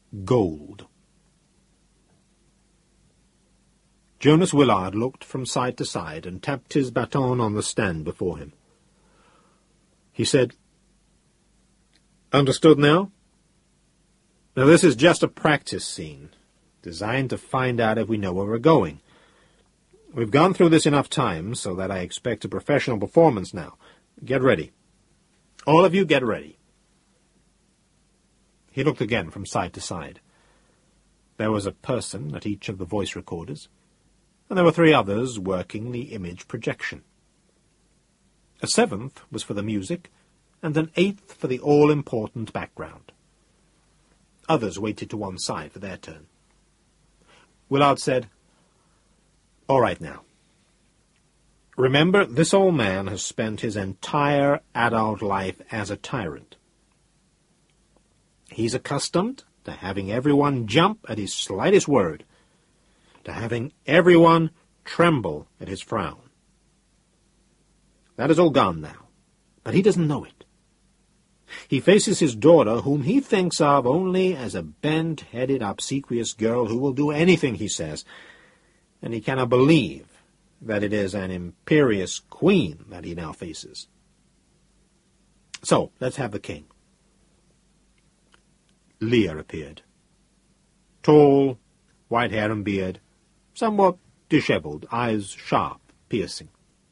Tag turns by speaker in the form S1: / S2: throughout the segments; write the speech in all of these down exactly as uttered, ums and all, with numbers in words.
S1: Gold. Jonas Willard looked from side to side and tapped his baton on the stand before him. He said, "Understood now? Now this is just a practice scene, designed to find out if we know where we're going. We've gone through this enough times so that I expect a professional performance now. Get ready. All of you get ready." He looked again from side to side. There was a person at each of the voice recorders, and there were three others working the image projection. A seventh was for the music, and an eighth for the all-important background. Others waited to one side for their turn. Willard said, "All right now. Remember, this old man has spent his entire adult life as a tyrant. He's accustomed to having everyone jump at his slightest word, to having everyone tremble at his frown. That is all gone now, but he doesn't know it. He faces his daughter, whom he thinks of only as a bent-headed, obsequious girl who will do anything he says, and he cannot believe that it is an imperious queen that he now faces. So, let's have the king." Lear appeared. Tall, white hair and beard, somewhat disheveled, eyes sharp, piercing.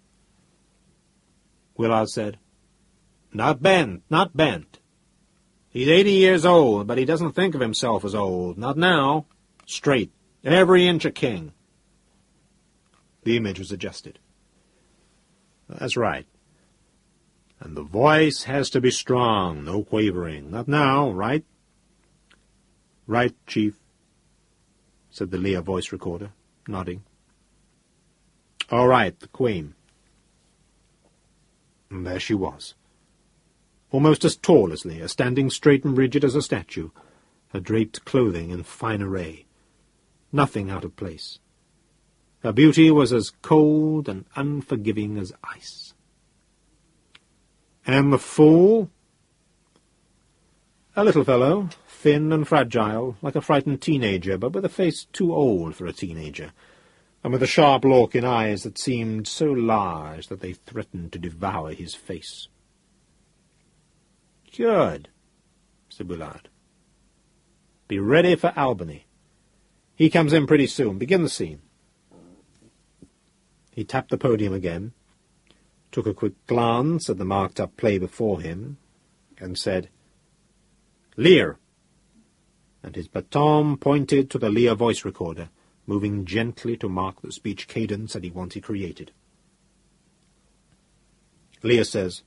S1: Willard said, "Not bent, not bent. He's eighty years old, but he doesn't think of himself as old. Not now. Straight, every inch a king." The image was adjusted. "That's right. And the voice has to be strong, no quavering. Not now, right?" "Right, Chief," said the Lear voice recorder, nodding. "All right, the Queen." And there she was, almost as tall as Lear, standing straight and rigid as a statue, her draped clothing in fine array, nothing out of place. Her beauty was as cold and unforgiving as ice. And the fool? A little fellow, thin and fragile, like a frightened teenager, but with a face too old for a teenager, and with a sharp look in eyes that seemed so large that they threatened to devour his face. "Good," said Willard. "Be ready for Albany. He comes in pretty soon. Begin the scene." He tapped the podium again, took a quick glance at the marked-up play before him, and said, "Lear," and his baton pointed to the Lear voice recorder, moving gently to mark the speech cadence that he wanted created. Lear says,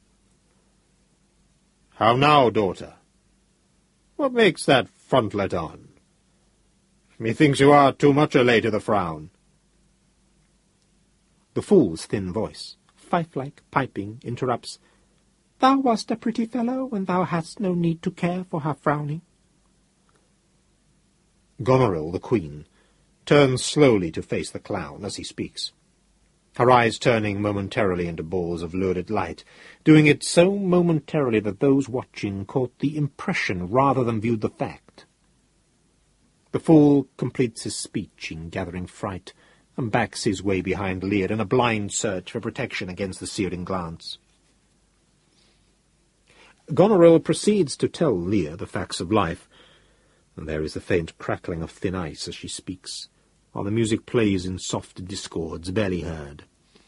S1: "How now, daughter? What makes that frontlet on? Methinks you are too much a lay to the frown." The fool's thin voice, fife-like, piping, interrupts, "Thou wast a pretty fellow when thou hadst no need to care for her frowning." Goneril, the queen, turns slowly to face the clown as he speaks, her eyes turning momentarily into balls of lurid light, doing it so momentarily that those watching caught the impression rather than viewed the fact. The fool completes his speech in gathering fright, and backs his way behind Lear in a blind search for protection against the searing glance. Goneril proceeds to tell Lear the facts of life, and there is the faint crackling of thin ice as she speaks, while the music plays in soft discords barely heard.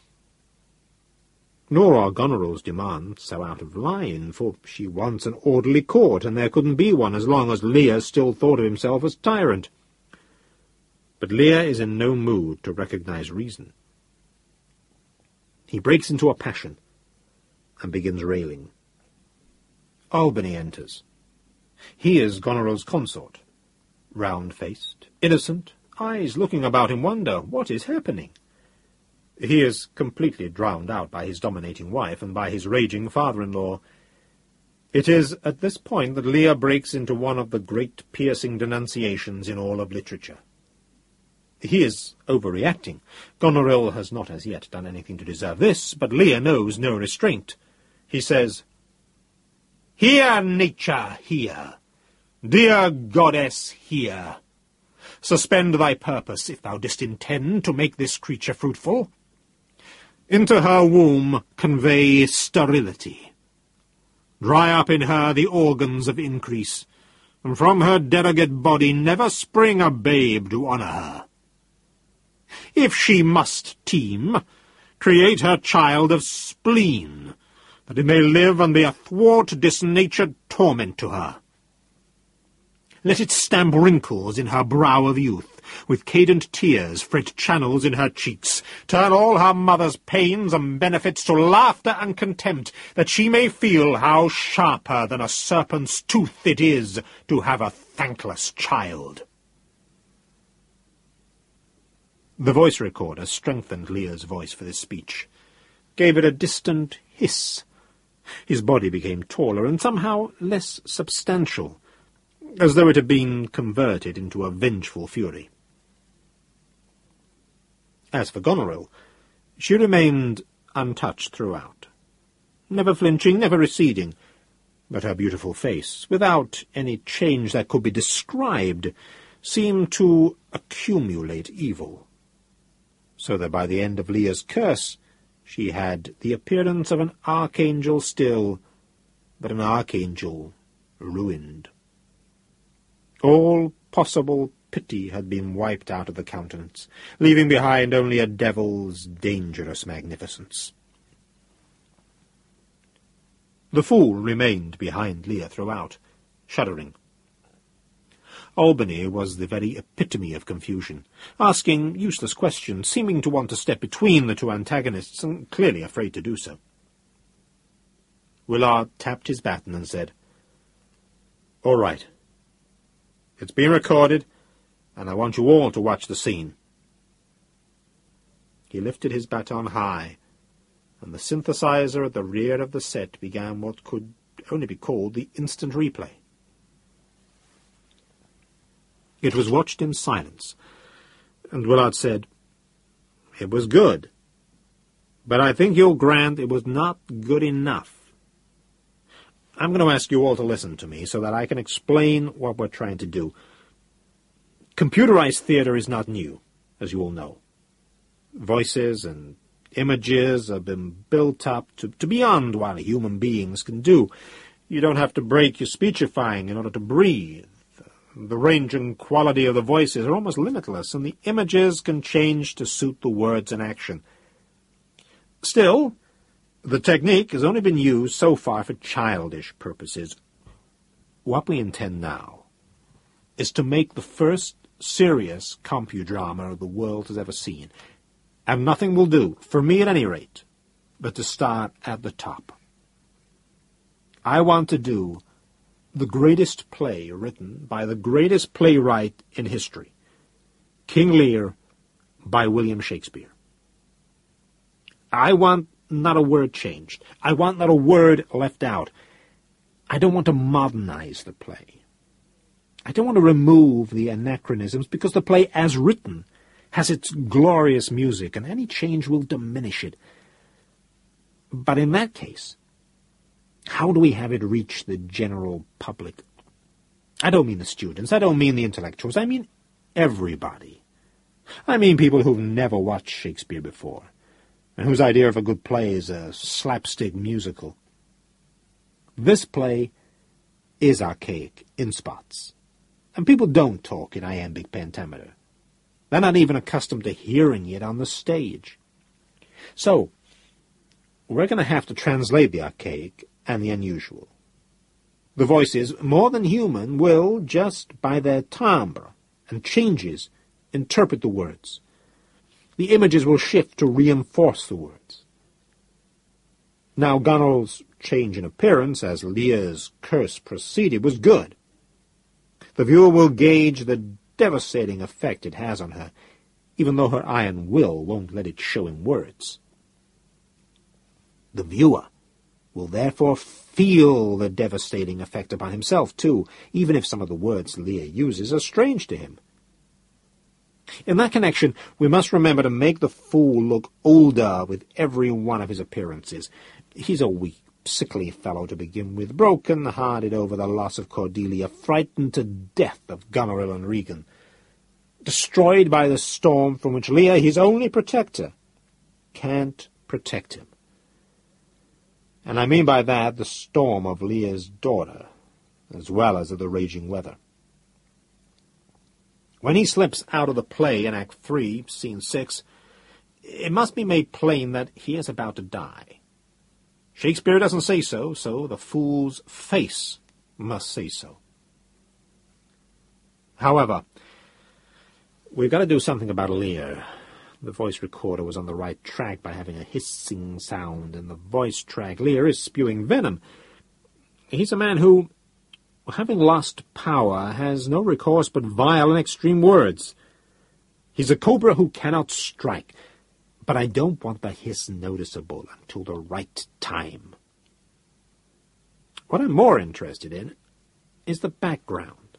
S1: Nor are Goneril's demands so out of line, for she wants an orderly court, and there couldn't be one as long as Lear still thought of himself as tyrant. But Lear is in no mood to recognize reason. He breaks into a passion and begins railing. Albany enters. He is Goneril's consort, round-faced, innocent, eyes looking about in wonder. What is happening? He is completely drowned out by his dominating wife and by his raging father-in-law. It is at this point that Lear breaks into one of the great piercing denunciations in all of literature. He is overreacting. Goneril has not as yet done anything to deserve this, but Lear knows no restraint. He says, "Here, nature, here! Dear goddess, hear. Suspend thy purpose, if thou didst intend to make this creature fruitful. Into her womb convey sterility. Dry up in her the organs of increase, and from her delicate body never spring a babe to honour her. If she must teem, create her child of spleen, that it may live and be a thwart disnatured torment to her. Let it stamp wrinkles in her brow of youth, with cadent tears fret channels in her cheeks, turn all her mother's pains and benefits to laughter and contempt, that she may feel how sharper than a serpent's tooth it is to have a thankless child. The voice recorder strengthened Lear's voice for this speech, gave it a distant hiss. His body became taller and somehow less substantial, as though it had been converted into a vengeful fury. As for Goneril, she remained untouched throughout, never flinching, never receding, but her beautiful face, without any change that could be described, seemed to accumulate evil, so that by the end of Lear's curse she had the appearance of an archangel still, but an archangel ruined. All possible pity had been wiped out of the countenance, leaving behind only a devil's dangerous magnificence. The fool remained behind Lear throughout, shuddering. Albany was the very epitome of confusion, asking useless questions, seeming to want to step between the two antagonists, and clearly afraid to do so. Willard tapped his baton and said, "All right. It's been recorded, and I want you all to watch the scene." He lifted his baton high, and the synthesizer at the rear of the set began what could only be called the instant replay. It was watched in silence, and Willard said, "It was good, but I think you'll grant it was not good enough. I'm going to ask you all to listen to me so that I can explain what we're trying to do. Computerized theater is not new, as you all know. Voices and images have been built up to, to beyond what human beings can do. You don't have to break your speechifying in order to breathe. The range and quality of the voices are almost limitless, and the images can change to suit the words and action. Still, the technique has only been used so far for childish purposes. What we intend now is to make the first serious compudrama the world has ever seen, and nothing will do, for me at any rate, but to start at the top. I want to do the greatest play written by the greatest playwright in history, King Lear by William Shakespeare. I want not a word changed. I want not a word left out. I don't want to modernize the play. I don't want to remove the anachronisms, because the play as written has its glorious music, and any change will diminish it. But in that case, how do we have it reach the general public? I don't mean the students. I don't mean the intellectuals. I mean everybody. I mean people who've never watched Shakespeare before, and whose idea of a good play is a slapstick musical. This play is archaic in spots, and people don't talk in iambic pentameter. They're not even accustomed to hearing it on the stage. So, we're going to have to translate the archaic and the unusual. The voices, more than human, will, just by their timbre and changes, interpret the words. The images will shift to reinforce the words. Now, Goneril's change in appearance as Lear's curse proceeded was good. The viewer will gauge the devastating effect it has on her, even though her iron will won't let it show in words. The viewer will therefore feel the devastating effect upon himself, too, even if some of the words Lear uses are strange to him. In that connection, we must remember to make the fool look older with every one of his appearances. He's a weak sickly fellow to begin with, broken-hearted over the loss of Cordelia, frightened to death of Goneril and Regan, destroyed by the storm from which Leah, his only protector, can't protect him. And I mean by that the storm of Leah's daughter, as well as of the raging weather. When he slips out of the play in Act Three, Scene Six, it must be made plain that he is about to die. Shakespeare doesn't say so, so the fool's face must say so. However, we've got to do something about Lear. The voice recorder was on the right track by having a hissing sound in the voice track. Lear is spewing venom. He's a man who, having lost power, has no recourse but vile and extreme words. He's a cobra who cannot strike, but I don't want the hiss noticeable until the right time. What I'm more interested in is the background.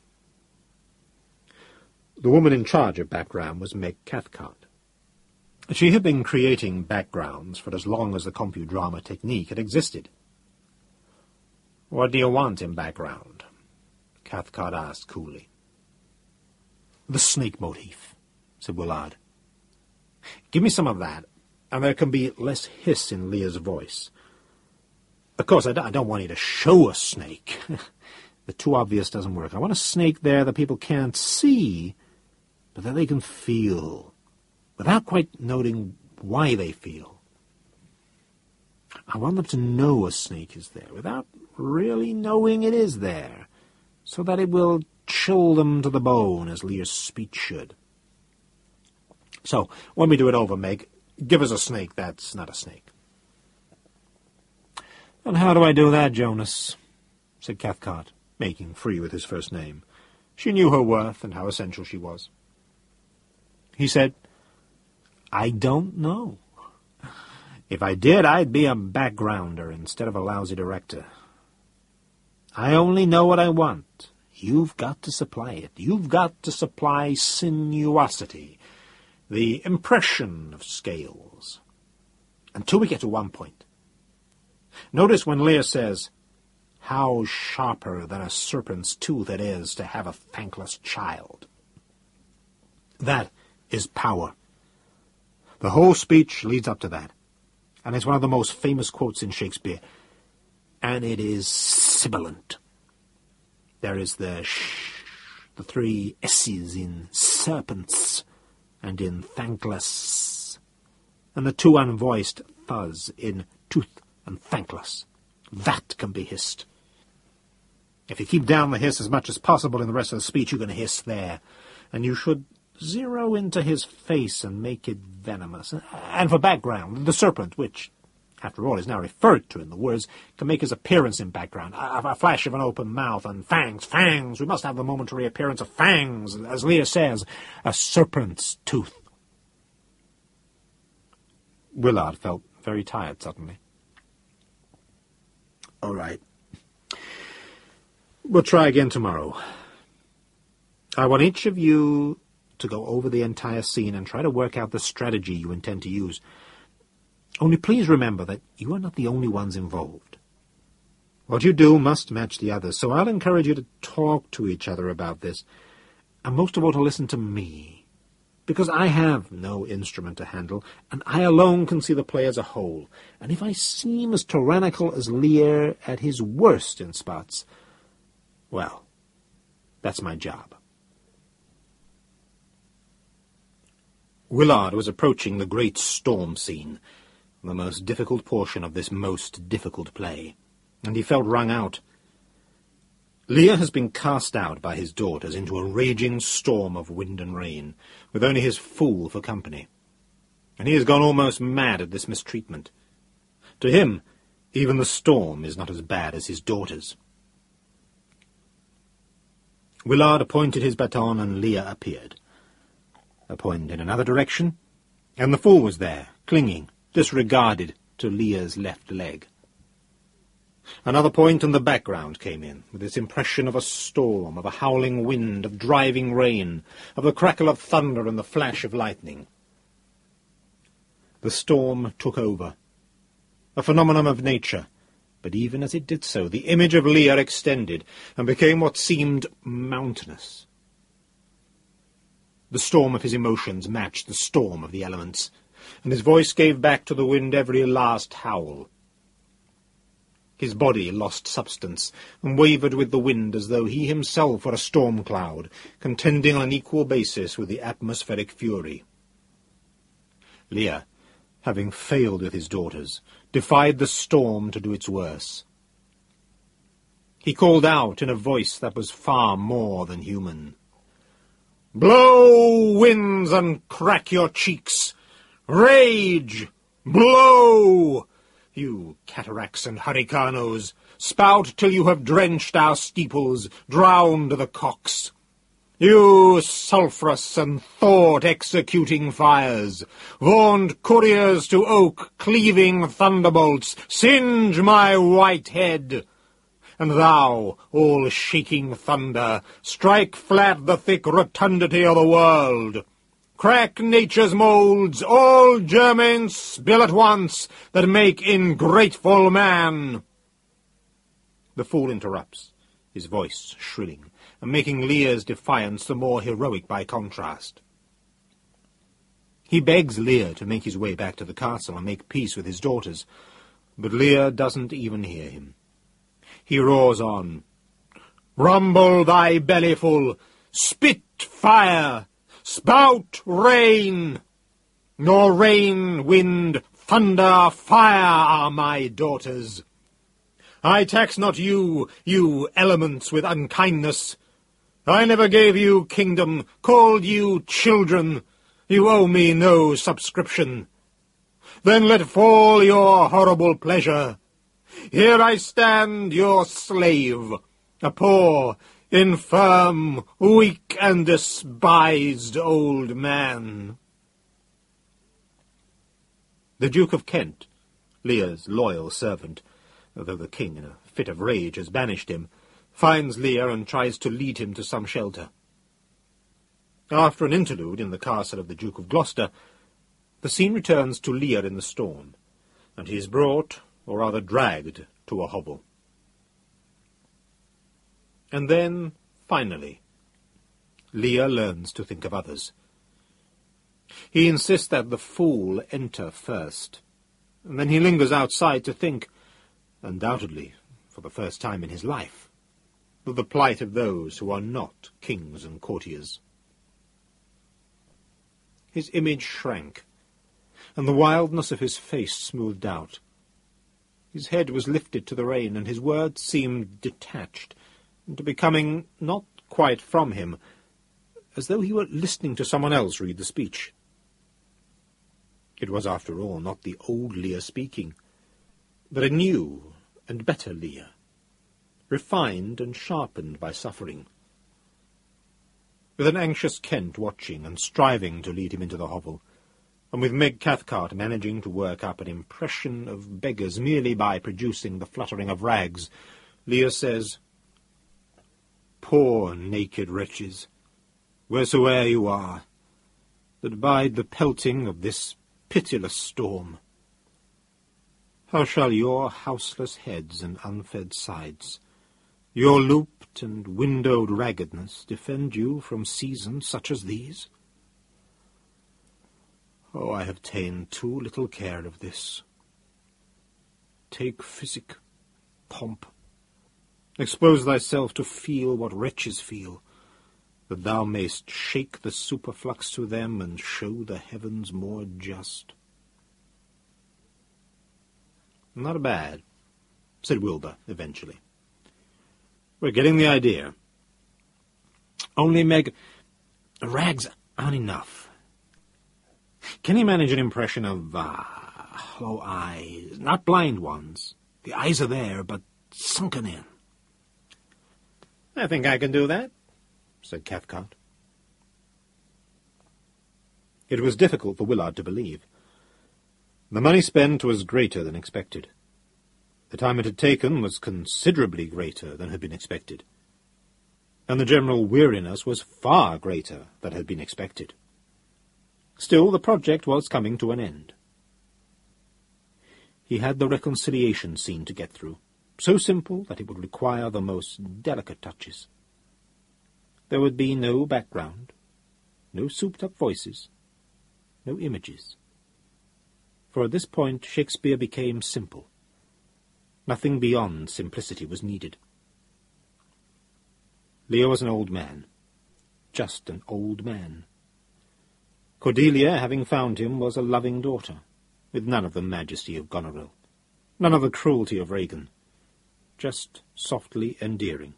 S1: The woman in charge of background was Meg Cathcart. She had been creating backgrounds for as long as the CompuDrama technique had existed. "What do you want in background?" Cathcart asked coolly. "The snake motif," said Willard. "Give me some of that, and there can be less hiss in Leah's voice. Of course, I don't want you to show a snake. The too obvious doesn't work. I want a snake there that people can't see, but that they can feel, without quite noting why they feel. I want them to know a snake is there, without really knowing it is there, so that it will chill them to the bone, as Lear's speech should. So, when we do it over, Meg, give us a snake that's not a snake." "And how do I do that, Jonas?" said Cathcart, making free with his first name. She knew her worth and how essential she was. He said, "I don't know. If I did, I'd be a backgrounder instead of a lousy director. I only know what I want. You've got to supply it. You've got to supply sinuosity, the impression of scales, until we get to one point. Notice when Lear says, 'How sharper than a serpent's tooth it is to have a thankless child.' That is power. The whole speech leads up to that, and it's one of the most famous quotes in Shakespeare, and it is sibilant. There is the sh, the three S's in serpents and in thankless, and the two unvoiced fuzz in tooth and thankless. That can be hissed. If you keep down the hiss as much as possible in the rest of the speech, you're going to hiss there, and you should zero into his face and make it venomous. And for background, the serpent, which, after all, is now referred to in the words, can make his appearance in background. A, a flash of an open mouth, and fangs, fangs. We must have the momentary appearance of fangs, as Lear says, a serpent's tooth. Willard felt very tired suddenly. "All right. We'll try again tomorrow. I want each of you to go over the entire scene and try to work out the strategy you intend to use. Only please remember that you are not the only ones involved. What you do must match the others, so I'll encourage you to talk to each other about this, and most of all to listen to me, because I have no instrument to handle, and I alone can see the play as a whole, and if I seem as tyrannical as Lear at his worst in spots, well, that's my job." Willard was approaching the great storm scene, the most difficult portion of this most difficult play, and he felt wrung out. Lear has been cast out by his daughters into a raging storm of wind and rain, with only his fool for company, and he has gone almost mad at this mistreatment. To him, even the storm is not as bad as his daughters. Willard pointed his baton, and Lear appeared. A point in another direction, and the fool was there, clinging, disregarded, to Lear's left leg. Another point, and the background came in, with its impression of a storm, of a howling wind, of driving rain, of the crackle of thunder and the flash of lightning. The storm took over, a phenomenon of nature, But even as it did so, the image of Lear extended, and became what seemed mountainous. The storm of his emotions matched the storm of the elements, and his voice gave back to the wind every last howl. His body lost substance, and wavered with the wind as though he himself were a storm cloud, contending on an equal basis with the atmospheric fury. Lear, having failed with his daughters, defied the storm to do its worse. He called out in a voice that was far more than human. "Blow, winds, and crack your cheeks! Rage! Blow! You cataracts and hurricanos, spout till you have drenched our steeples, drowned the cocks! You sulphurous and thought-executing fires, vaunted couriers to oak-cleaving thunderbolts, singe my white head! And thou, all-shaking thunder, strike flat the thick rotundity of the world! Crack nature's moulds, all germane spill at once, that make ingrateful man!" The fool interrupts, his voice shrilling, and making Lear's defiance the more heroic by contrast. He begs Lear to make his way back to the castle and make peace with his daughters, but Lear doesn't even hear him. He roars on, "Rumble thy bellyful, spit fire, spout rain! Nor rain, wind, thunder, fire are my daughters. I tax not you, you elements, with unkindness. I never gave you kingdom, called you children. You owe me no subscription. Then let fall your horrible pleasure. Here I stand, your slave, a poor, infirm, weak, and despised old man." The Duke of Kent, Lear's loyal servant, though the king in a fit of rage has banished him, finds Lear and tries to lead him to some shelter. After an interlude in the castle of the Duke of Gloucester, the scene returns to Lear in the storm, and he is brought, or rather dragged, to a hovel. And then, finally, Lear learns to think of others. He insists that the fool enter first, and then he lingers outside to think, undoubtedly for the first time in his life, of the plight of those who are not kings and courtiers. His image shrank, and the wildness of his face smoothed out. His head was lifted to the rain, and his words seemed detached, into becoming not quite from him, as though he were listening to someone else read the speech. It was, after all, not the old Lear speaking, but a new and better Lear, refined and sharpened by suffering. With an anxious Kent watching and striving to lead him into the hovel, and with Meg Cathcart managing to work up an impression of beggars merely by producing the fluttering of rags, Lear says, "Poor naked wretches, wheresoe'er you are, that bide the pelting of this pitiless storm, how shall your houseless heads and unfed sides, your looped and windowed raggedness, defend you from seasons such as these? Oh, I have ta'en too little care of this. Take physic, pomp. Expose thyself to feel what wretches feel, that thou mayst shake the superflux to them and show the heavens more just." "Not bad," said Wilbur, eventually. "We're getting the idea. Only, Meg, rags aren't enough. Can you manage an impression of, ah, uh, hollow eyes? Not blind ones. The eyes are there, but sunken in." "I think I can do that," said Cathcart. It was difficult for Willard to believe. The money spent was greater than expected. The time it had taken was considerably greater than had been expected. And the general weariness was far greater than had been expected. Still, the project was coming to an end. He had the reconciliation scene to get through, so simple that it would require the most delicate touches. There would be no background, no souped-up voices, no images. For at this point Shakespeare became simple. Nothing beyond simplicity was needed. Lear was an old man, just an old man. Cordelia, having found him, was a loving daughter, with none of the majesty of Goneril, none of the cruelty of Regan, just softly endearing.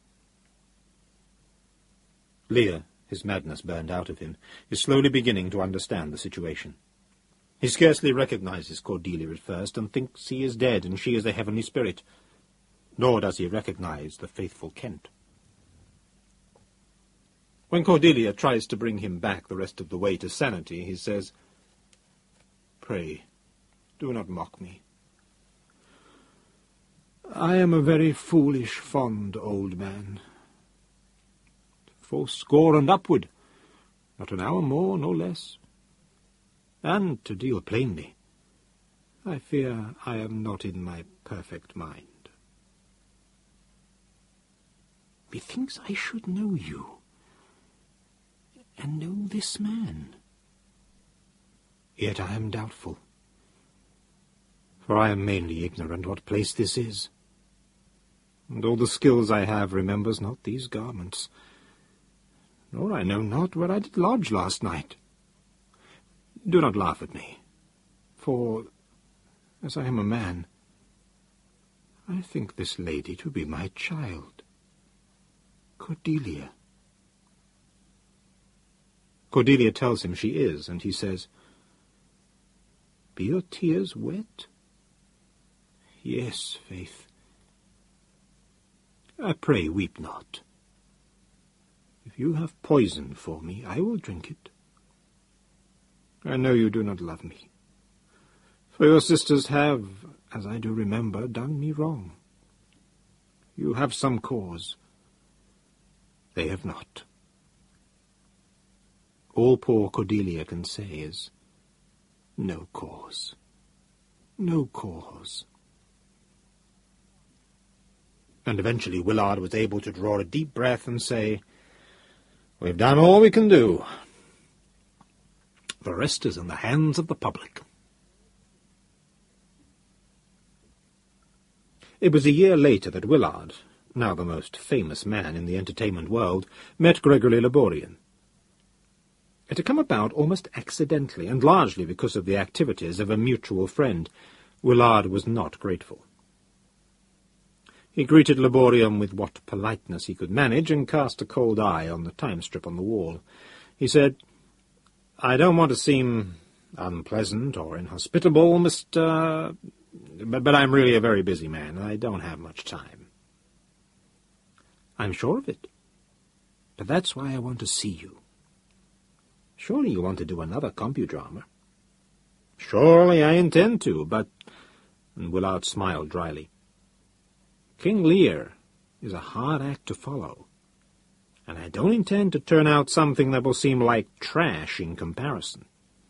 S1: Lear, his madness burned out of him, is slowly beginning to understand the situation. He scarcely recognizes Cordelia at first, and thinks he is dead and she is a heavenly spirit. Nor does he recognize the faithful Kent. When Cordelia tries to bring him back the rest of the way to sanity, he says, "Pray, do not mock me. I am a very foolish, fond old man. Fourscore and upward, not an hour more, no less. And, to deal plainly, I fear I am not in my perfect mind. Methinks I should know you, and know this man. Yet I am doubtful, for I am mainly ignorant what place this is, and all the skills I have remembers not these garments, nor I know not where I did lodge last night. Do not laugh at me, for, as I am a man, I think this lady to be my child, Cordelia." Cordelia tells him she is, and he says, "Be your tears wet?" "Yes, faith." "I pray weep not. If you have poison for me, I will drink it. I know you do not love me, for your sisters have, as I do remember, done me wrong. You have some cause. They have not. All poor Cordelia can say is, no cause, no cause." And eventually Willard was able to draw a deep breath and say, "We've done all we can do. The rest is in the hands of the public." It was a year later that Willard, now the most famous man in the entertainment world, met Gregory Laborian. It had come about almost accidentally, and largely because of the activities of a mutual friend. Willard was not grateful. He greeted Laborian with what politeness he could manage, and cast a cold eye on the time-strip on the wall. He said, "I don't want to seem unpleasant or inhospitable, Mister But, but I'm really a very busy man, and I don't have much time." "I'm sure of it. But that's why I want to see you. Surely you want to do another compudrama?" "Surely I intend to, but—" And Willard smiled dryly. "King Lear is a hard act to follow, and I don't intend to turn out something that will seem like trash in comparison."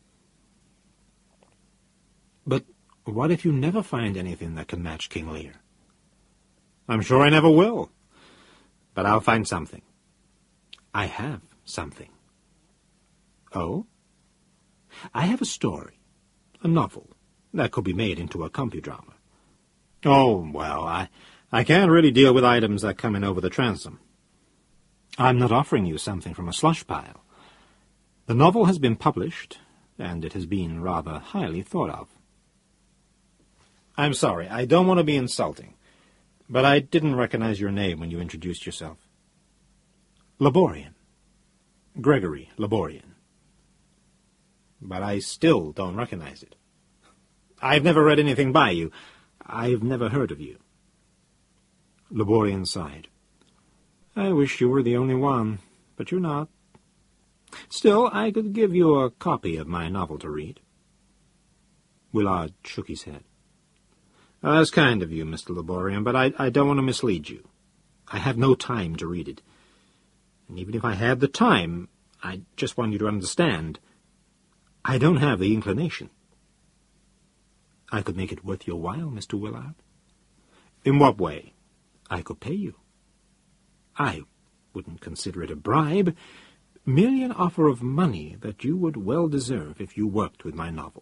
S1: "But what if you never find anything that can match King Lear?" "I'm sure I never will, but I'll find something. I have something." "Oh?" "I have a story, a novel, that could be made into a compudrama." "Oh, well, I, I can't really deal with items that come in over the transom." "I'm not offering you something from a slush pile. The novel has been published, and it has been rather highly thought of." "I'm sorry, I don't want to be insulting, but I didn't recognize your name when you introduced yourself." "Laborian. Gregory Laborian." "But I still don't recognize it. I've never read anything by you. I've never heard of you." Laborian sighed. "I wish you were the only one, but you're not. Still, I could give you a copy of my novel to read." Willard shook his head. "Oh, that's kind of you, Mister Laborian, but I, I don't want to mislead you. I have no time to read it. And even if I had the time, I just want you to understand, I don't have the inclination." "I could make it worth your while, Mister Willard." In what way?
S2: I could pay you. I wouldn't consider it a bribe, merely an offer of money that you would well deserve if you worked with my novel.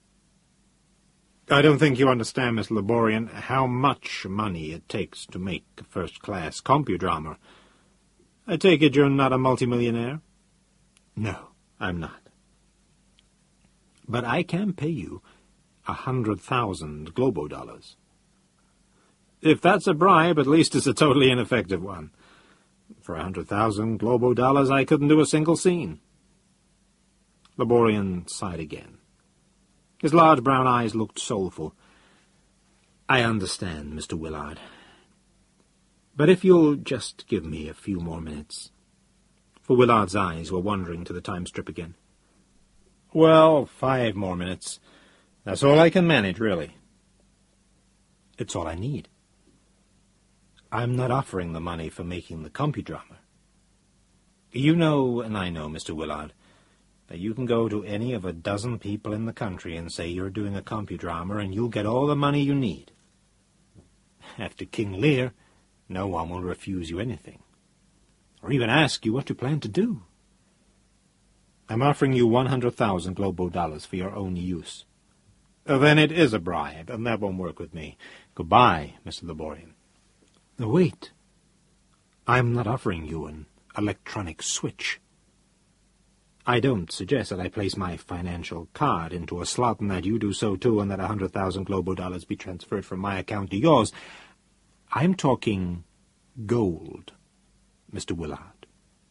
S1: I don't think you understand, Mister Laborian, how much money it takes to make a first-class compudrama. I take it you're not a multimillionaire?
S2: No, I'm not. But I can pay you a hundred thousand globo dollars.
S1: If that's a bribe, at least it's a totally ineffective one. For a hundred thousand globo dollars, I couldn't do a single scene. Laborian sighed again. His large brown eyes looked soulful.
S2: I understand, Mister Willard. But if you'll just give me a few more minutes. For Willard's eyes were wandering to the time strip again.
S1: Well, five more minutes. That's all I can manage, really.
S2: It's all I need. I'm not offering the money for making the compudrama. You know, and I know, Mister Willard, that you can go to any of a dozen people in the country and say you're doing a compudrama, and you'll get all the money you need. After King Lear, no one will refuse you anything, or even ask you what you plan to do.
S1: I'm offering you one hundred thousand globo dollars for your own use. Uh, then it is a bribe, and that won't work with me. Goodbye, Mister Laborian.
S2: No, wait. I'm not offering you an electronic switch. I don't suggest that I place my financial card into a slot and that you do so too, and that a hundred thousand globo dollars be transferred from my account to yours. I'm talking gold, Mister Willard.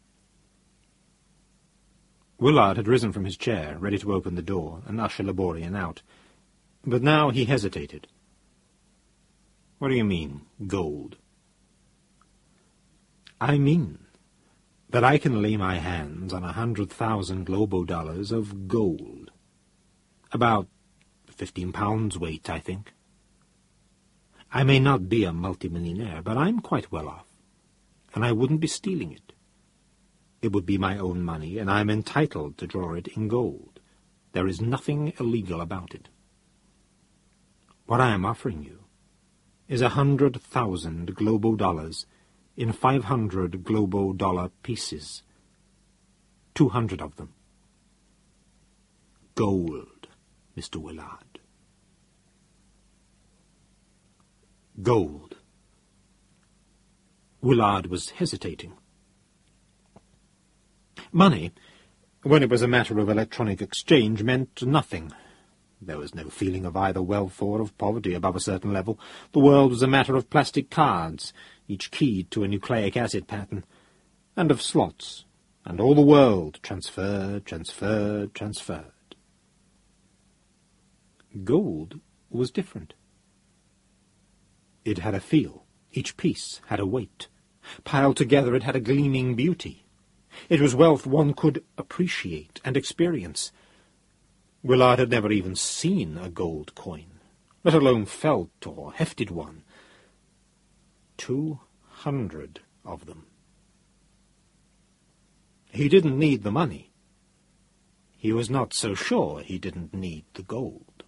S1: Willard had risen from his chair, ready to open the door and usher Laborian out. But now he hesitated. What do you mean, gold?
S2: I mean that I can lay my hands on a hundred thousand globo dollars of gold. About fifteen pounds weight, I think. I may not be a multimillionaire, but I'm quite well off, and I wouldn't be stealing it. It would be my own money, and I'm entitled to draw it in gold. There is nothing illegal about it. What I am offering you is a hundred thousand globo dollars in five hundred globo dollar pieces. Two hundred of them. Gold, Mister Willard. Gold. Willard was hesitating.
S1: Money, when it was a matter of electronic exchange, meant nothing. There was no feeling of either wealth or of poverty above a certain level. The world was a matter of plastic cards, each keyed to a nucleic acid pattern, and of slots, and all the world transferred, transferred, transferred.
S2: Gold was different. It had a feel. Each piece had a weight. Piled together, it had a gleaming beauty. It was wealth one could appreciate and experience.
S1: Willard had never even seen a gold coin, let alone felt or hefted one. Two hundred of them. He didn't need the money. He was not so sure he didn't need the gold.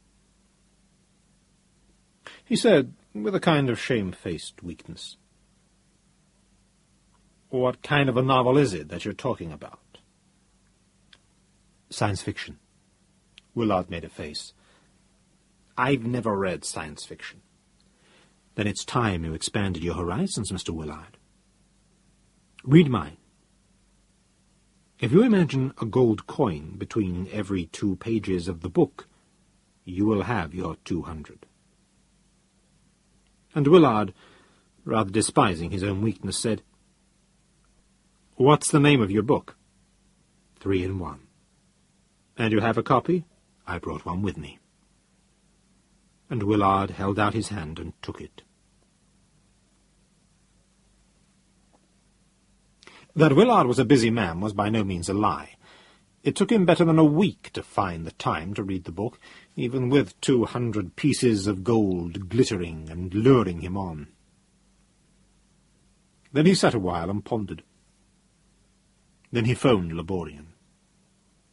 S1: He said, with a kind of shamefaced weakness, "What kind of a novel is it that you're talking about?"
S2: Science fiction.
S1: Willard made a face.
S2: I've never read science fiction. Then it's time you expanded your horizons, Mister Willard. Read mine. If you imagine a gold coin between every two pages of the book, you will have your two hundred.
S1: And Willard, rather despising his own weakness, said, "What's the name of your book?"
S2: Three in one.
S1: And you have a copy?
S2: I brought one with me.
S1: And Willard held out his hand and took it. That Willard was a busy man was by no means a lie. It took him better than a week to find the time to read the book, even with two hundred pieces of gold glittering and luring him on. Then he sat a while and pondered. Then he phoned Laborian.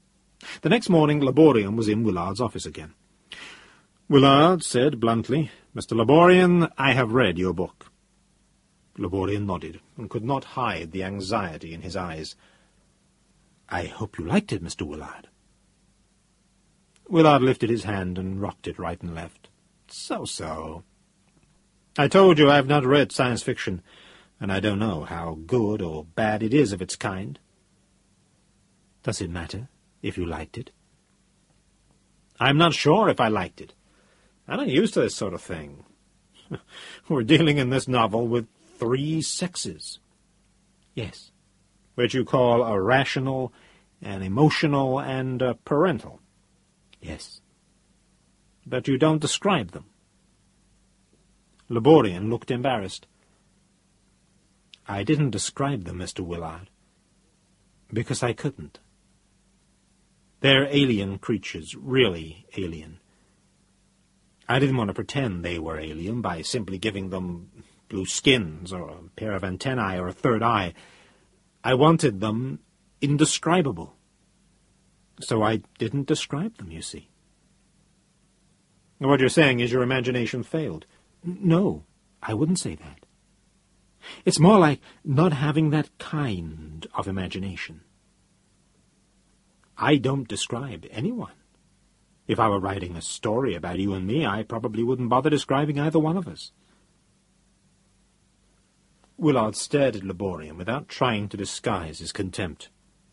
S1: The next morning Laborian was in Willard's office again. Willard said bluntly, Mister Laborian, I have read your book. Laborian nodded, and could not hide the anxiety in his eyes.
S2: I hope you liked it, Mister Willard.
S1: Willard lifted his hand and rocked it right and left. So-so. I told you I have not read science fiction, and I don't know how good or bad it is of its kind.
S2: Does it matter if you liked it?
S1: I'm not sure if I liked it. I'm not used to this sort of thing. We're dealing in this novel with three sexes.
S2: Yes.
S1: Which you call a rational, an emotional, and a parental.
S2: Yes.
S1: But you don't describe them. Laborian looked embarrassed.
S2: I didn't describe them, Mister Willard, because I couldn't.
S1: They're alien creatures, really alien. I didn't want to pretend they were alien by simply giving them blue skins, or a pair of antennae, or a third eye. I wanted them indescribable. So I didn't describe them, you see. What you're saying is your imagination failed.
S2: No, I wouldn't say that. It's more like not having that kind of imagination.
S1: I don't describe anyone. If I were writing a story about you and me, I probably wouldn't bother describing either one of us. Willard stared at Laborian without trying to disguise his contempt.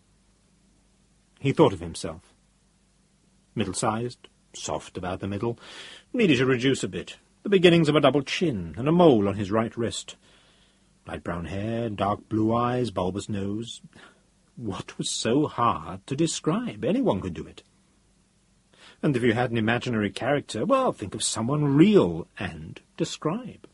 S1: He thought of himself. Middle-sized, soft about the middle, needed to reduce a bit, the beginnings of a double chin and a mole on his right wrist. Light brown hair, dark blue eyes, bulbous nose. What was so hard to describe? Anyone could do it. And if you had an imaginary character, well, think of someone real and describe.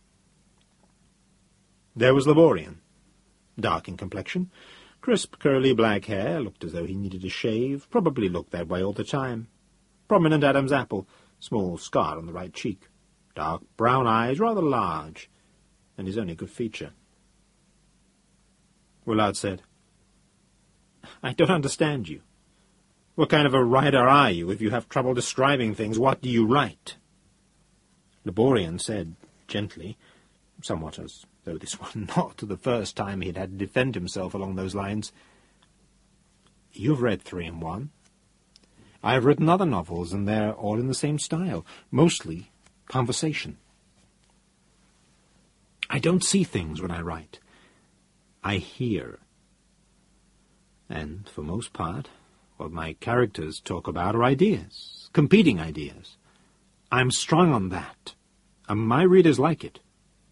S1: There was Laborian, dark in complexion, crisp, curly black hair, looked as though he needed a shave, probably looked that way all the time. Prominent Adam's apple, small scar on the right cheek, dark brown eyes, rather large, and his only good feature. Willard said, I don't understand you. What kind of a writer are you if you have trouble describing things? What do you write? Laborian said, gently, somewhat as though this were not the first time he had had to defend himself along those lines, You've read Three in One. I have written other novels, and they're all in the same style, mostly conversation. I don't see things when I write. I hear. And, for most part, what my characters talk about are ideas, competing ideas. I'm strong on that, and my readers like it.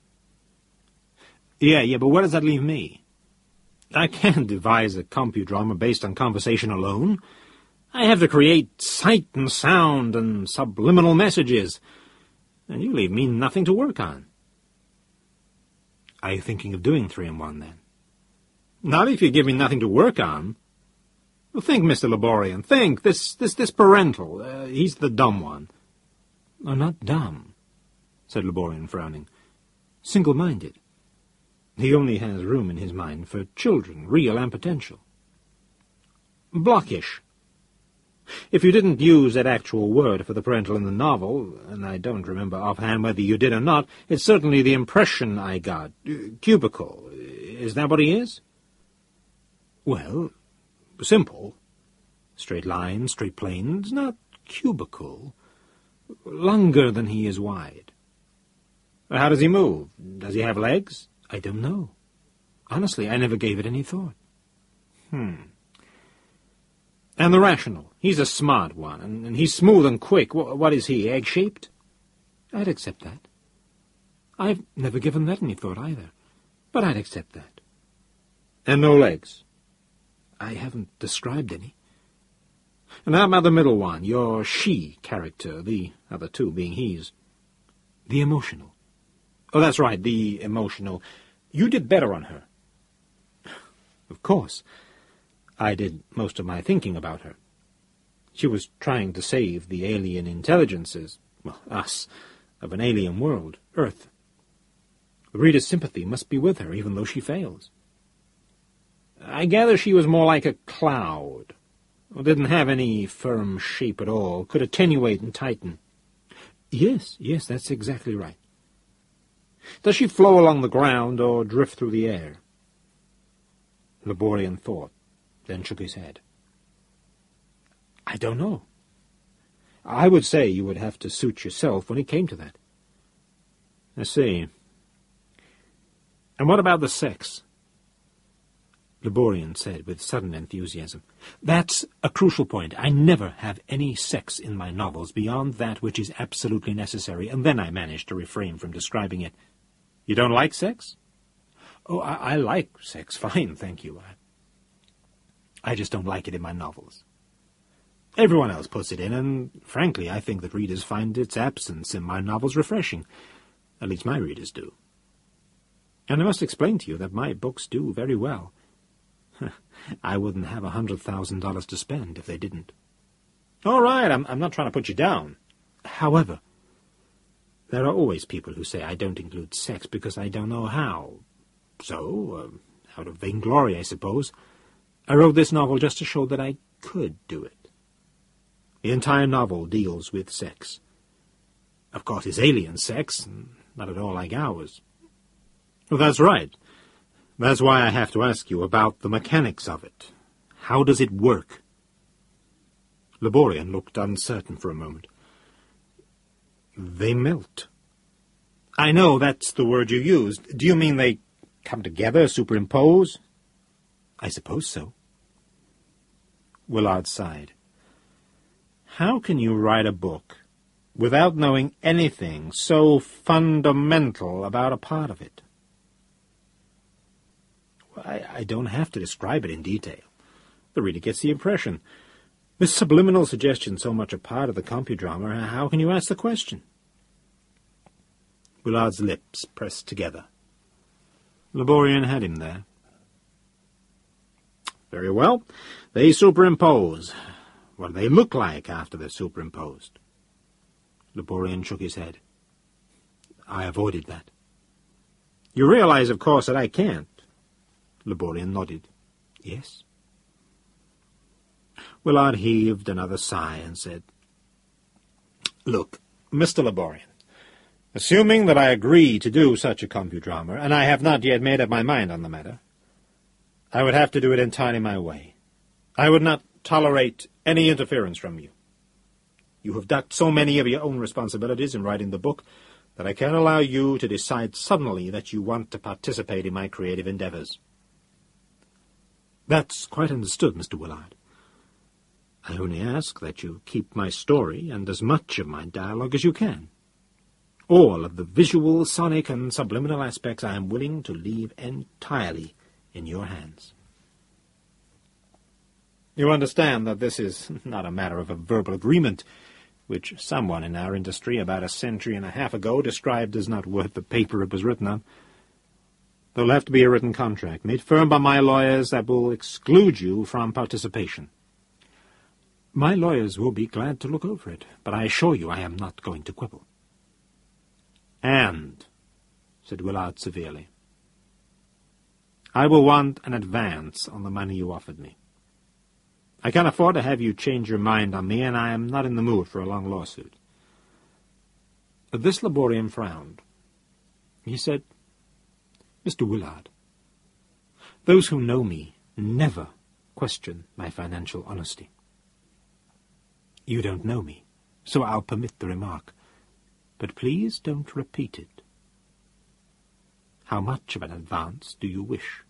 S1: Yeah, yeah, but where does that leave me? I can't devise a compudrama based on conversation alone. I have to create sight and sound and subliminal messages, and you leave me nothing to work on. Are you thinking of doing Three in One, then? Not if you give me nothing to work on. Well, think, Mister Laborian, think. This, this, this parental, uh, he's the dumb one.
S2: Oh, not dumb, said Laborian, frowning. Single-minded.
S1: He only has room in his mind for children, real and potential. Blockish. If you didn't use that actual word for the parental in the novel, and I don't remember offhand whether you did or not, it's certainly the impression I got. Uh, cubicle. Is that what he is?
S2: Well,
S1: simple. Straight lines, straight planes, not cubicle. Longer than he is wide. How does he move? Does he have legs?
S2: I don't know. Honestly, I never gave it any thought.
S1: Hmm. And the rational. He's a smart one, and, and he's smooth and quick. What, what is he, egg-shaped?
S2: I'd accept that. I've never given that any thought either, but I'd accept that.
S1: And no legs?
S2: I haven't described any.
S1: And how about the middle one, your she character, the other two being he's?
S2: The emotional.
S1: Oh, that's right, the emotional. You did better on her.
S2: Of course.
S1: I did most of my thinking about her. She was trying to save the alien intelligences, well, us, of an alien world, Earth. The reader's sympathy must be with her, even though she fails. I gather she was more like a cloud. Didn't have any firm shape at all, could attenuate and tighten.
S2: Yes, yes, that's exactly right. Does she flow along the ground or drift through the air? Laborian thought, then shook his head. I don't know. I would say you would have to suit yourself when it came to that. I see. And what about the sex? Laborian said with sudden enthusiasm. That's a crucial point. I never have any sex in my novels beyond that which is absolutely necessary, and then I manage to refrain from describing it. You don't like sex? Oh, I, I like sex fine, thank you. I, I just don't like it in my novels. Everyone else puts it in, and frankly, I think that readers find its absence in my novels refreshing. At least my readers do. And I must explain to you that my books do very well. I wouldn't have a hundred thousand dollars to spend if they didn't. All right, I'm, I'm not trying to put you down. However, there are always people who say I don't include sex because I don't know how. So, um, out of vainglory, I suppose, I wrote this novel just to show that I could do it. The entire novel deals with sex. Of course, it's alien sex, not at all like ours. Well, that's right. That's why I have to ask you about the mechanics of it. How does it work? Laborian looked uncertain for a moment. They melt. I know that's the word you used. Do you mean they come together, superimpose? I suppose so. Willard sighed. How can you write a book without knowing anything so fundamental about a part of it? I, I don't have to describe it in detail. The reader gets the impression. With subliminal suggestion so much a part of the compudrama, how can you ask the question? Willard's lips pressed together. Laborian had him there. Very well. They superimpose. What do they look like after they're superimposed? Laborian shook his head. I avoided that. You realize, of course, that I can't. Laborian nodded. Yes. Willard heaved another sigh and said, Look, Mister Laborian, assuming that I agree to do such a compudrama, and I have not yet made up my mind on the matter, I would have to do it entirely my way. I would not tolerate any interference from you. You have ducked so many of your own responsibilities in writing the book that I can't allow you to decide suddenly that you want to participate in my creative endeavors. That's quite understood, Mister Willard. I only ask that you keep my story and as much of my dialogue as you can. All of the visual, sonic, and subliminal aspects I am willing to leave entirely in your hands. You understand that this is not a matter of a verbal agreement, which someone in our industry about a century and a half ago described as not worth the paper it was written on. There'll have to be a written contract, made firm by my lawyers, that will exclude you from participation. My lawyers will be glad to look over it, but I assure you I am not going to quibble. And, said Willard severely, I will want an advance on the money you offered me. I can't afford to have you change your mind on me, and I am not in the mood for a long lawsuit. At this Laborian frowned. He said, Mister Willard, those who know me never question my financial honesty. You don't know me, so I'll permit the remark, but please don't repeat it. How much of an advance do you wish?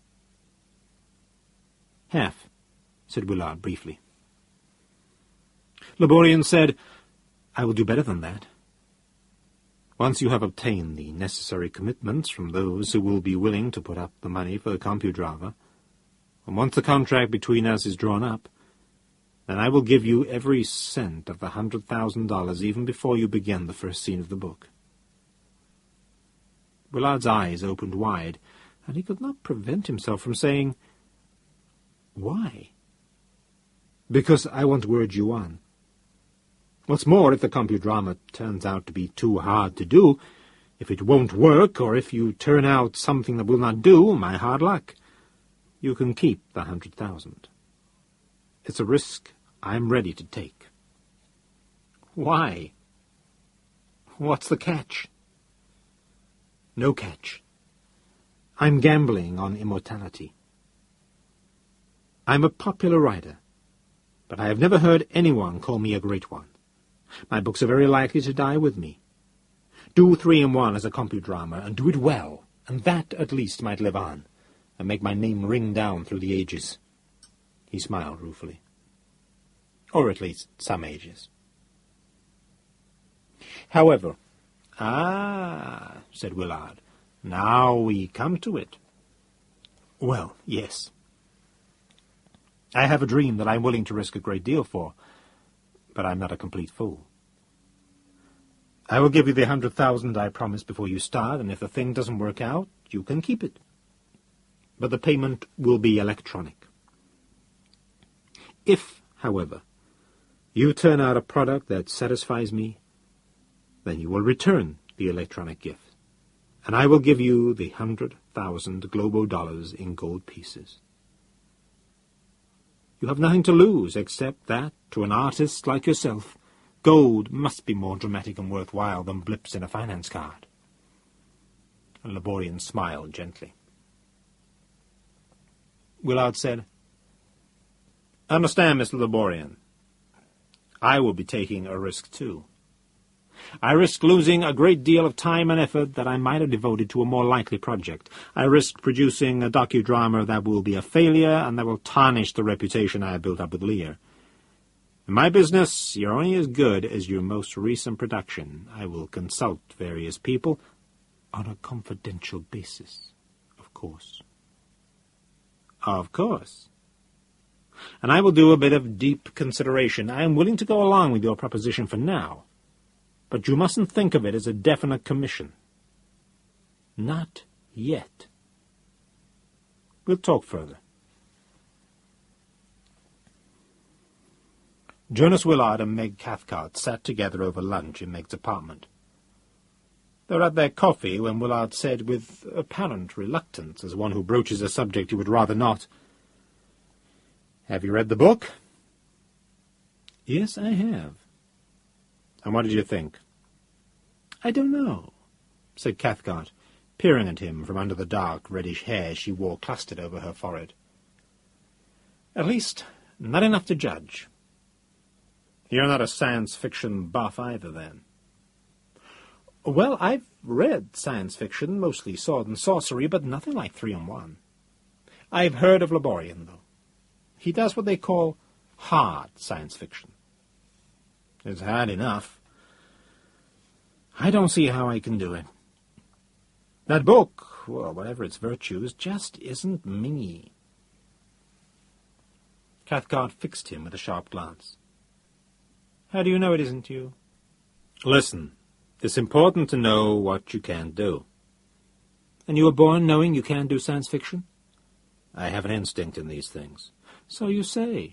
S2: Half, said Willard briefly. Laborian said, I will do better than that. Once you have obtained the necessary commitments from those who will be willing to put up the money for the compudrama, and once the contract between us is drawn up, then I will give you every cent of the hundred thousand dollars even before you begin the first scene of the book. Willard's eyes opened wide, and he could not prevent himself from saying, Why? Because I want to urge you on. What's more, if the compudrama turns out to be too hard to do, if it won't work, or if you turn out something that will not do, my hard luck, you can keep the hundred thousand. It's a risk I'm ready to take. Why? What's the catch? No catch. I'm gambling on immortality. I'm a popular writer, but I have never heard anyone call me a great one. My books are very likely to die with me. Do three in one as a compudrama, and do it well, and that at least might live on, and make my name ring down through the ages. He smiled ruefully. Or at least some ages. However, ah, said Willard, now we come to it. Well, yes. I have a dream that I'm willing to risk a great deal for, but I'm not a complete fool. I will give you the hundred thousand I promised before you start, and if the thing doesn't work out, you can keep it. But the payment will be electronic. If, however, you turn out a product that satisfies me, then you will return the electronic gift, and I will give you the hundred thousand Globo dollars in gold pieces. You have nothing to lose except that, to an artist like yourself, gold must be more dramatic and worthwhile than blips in a finance card. And Laborian smiled gently. Willard said, Understand, Mister Laborian. I will be taking a risk, too. I risk losing a great deal of time and effort that I might have devoted to a more likely project. I risk producing a docudrama that will be a failure and that will tarnish the reputation I have built up with Lear. In my business, you're only as good as your most recent production. I will consult various people on a confidential basis, of course. Of course. And I will do a bit of deep consideration. I am willing to go along with your proposition for now. But you mustn't think of it as a definite commission. Not yet. We'll talk further. Jonas Willard and Meg Cathcart sat together over lunch in Meg's apartment. They were at their coffee when Willard said, with apparent reluctance, as one who broaches a subject he would rather not, "Have you read the book?" "Yes, I have." "And what did you think?" "I don't know," said Cathcart, peering at him from under the dark, reddish hair she wore clustered over her forehead. "At least, not enough to judge." "You're not a science fiction buff either, then?" "Well, I've read science fiction, mostly sword and sorcery, but nothing like three in one. I've heard of Laborian, though. He does what they call hard science fiction." "It's hard enough." "I don't see how I can do it. That book, well, whatever its virtues, just isn't me." Cathcart fixed him with a sharp glance. "How do you know it isn't you?" "Listen, it's important to know what you can't do." "And you were born knowing you can't do science fiction?" "I have an instinct in these things." "So you say."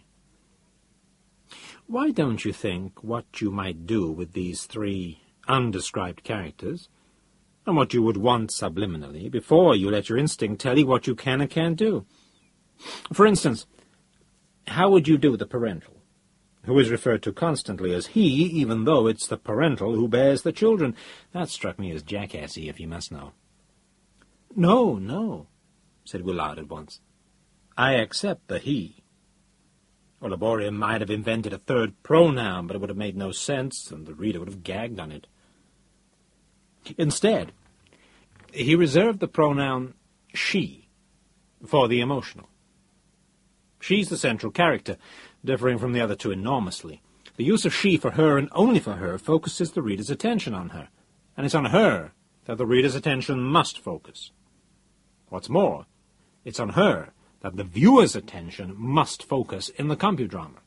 S2: "Why don't you think what you might do with these three undescribed characters, and what you would want subliminally, before you let your instinct tell you what you can and can't do? For instance, how would you do the parental, who is referred to constantly as he, even though it's the parental who bears the children? That struck me as jackassy, if you must know." "No, no," said Willard at once. "I accept the he. Or Laborian might have invented a third pronoun, but it would have made no sense, and the reader would have gagged on it. Instead, he reserved the pronoun she for the emotional. She's the central character, differing from the other two enormously. The use of she for her and only for her focuses the reader's attention on her, and it's on her that the reader's attention must focus. What's more, it's on her that the viewer's attention must focus in the compudrama."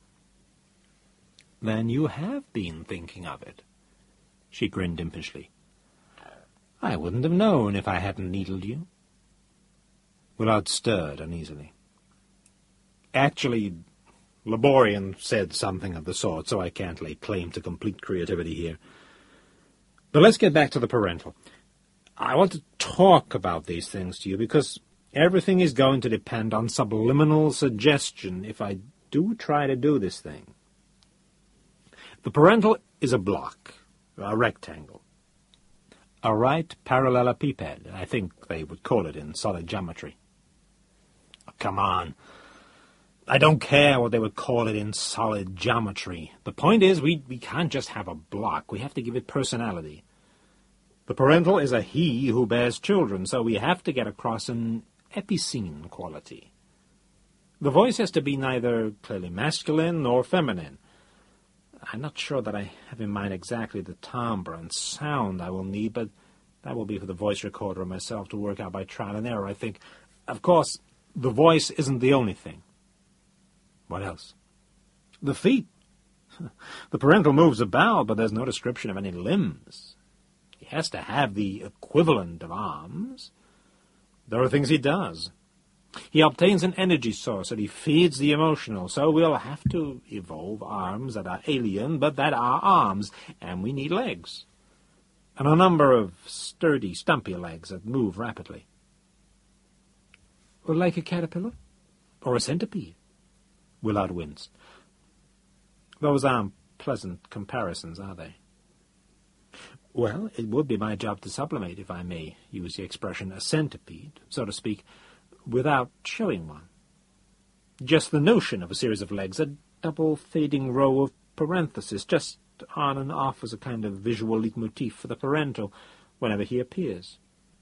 S2: "Then you have been thinking of it." She grinned impishly. "I wouldn't have known if I hadn't needled you." Willard stirred uneasily. "Actually, Laborian said something of the sort, so I can't lay claim to complete creativity here. But let's get back to the parental. I want to talk about these things to you, because everything is going to depend on subliminal suggestion if I do try to do this thing. The parental is a block,
S1: A rectangle. A right parallelepiped, I think they would call it in solid geometry. Oh, come on. I don't care what they would call it in solid geometry. The point is, we, we can't just have a block. We have to give it personality. The parental is a he who bears children, so we have to get across an epicene quality. The voice has to be neither clearly masculine nor feminine. I'm not sure that I have in mind exactly the timbre and sound I will need, but that will be for the voice recorder and myself to work out by trial and error, I think. Of course, the voice isn't the only thing. What else? The feet. The parental moves about, but there's no description of any limbs. He has to have the equivalent of arms. There are things he does. He obtains an energy source that he feeds the emotional, so we'll have to evolve arms that are alien, but that are arms, and we need legs. And a number of sturdy, stumpy legs that move rapidly. Or like a caterpillar? Or a centipede? Willard winced. Those aren't pleasant comparisons, are they? Well, it would be my job to sublimate, if I may use the expression, a centipede, so to speak, without showing one. Just the notion of a series of legs, a double fading row of parentheses, just on and off as a kind of visual leitmotif for the parental whenever he appears.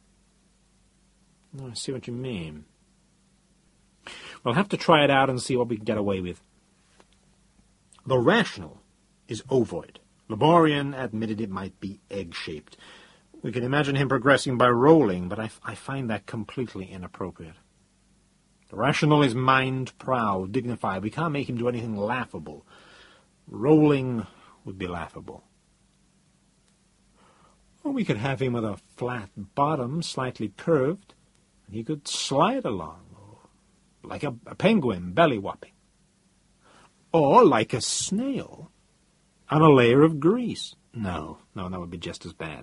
S1: I see what you mean. We'll have to try it out and see what we can get away with. The rational is ovoid. Laborian admitted it might be egg-shaped. We can imagine him progressing by rolling, but I, I find that completely inappropriate. The rational is mind-proud, dignified. We can't make him do anything laughable. Rolling would be laughable. Or we could have him with a flat bottom, slightly curved, and he could slide along, like a, a penguin belly-whopping. Or like a snail on a layer of grease. No, no, that would be just as bad.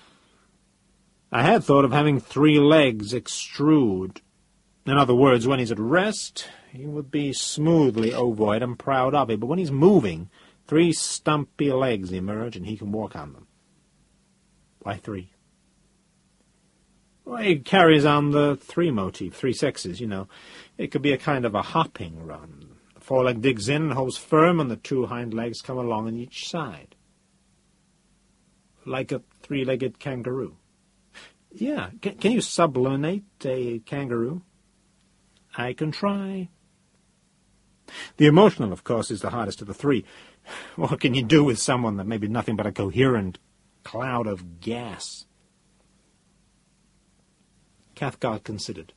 S1: I had thought of having three legs extrude. In other words, when he's at rest, he would be smoothly ovoid and proud of it, but when he's moving, three stumpy legs emerge and he can walk on them. Why three? Well, he carries on the three motif, three sexes, you know. It could be a kind of a hopping run. The foreleg digs in and holds firm, and the two hind legs come along on each side. Like a three-legged kangaroo. Yeah, can, can you sublimate a kangaroo? I can try. The emotional, of course, is the hardest of the three. What can you do with someone that may be nothing but a coherent cloud of gas? Cathcart considered.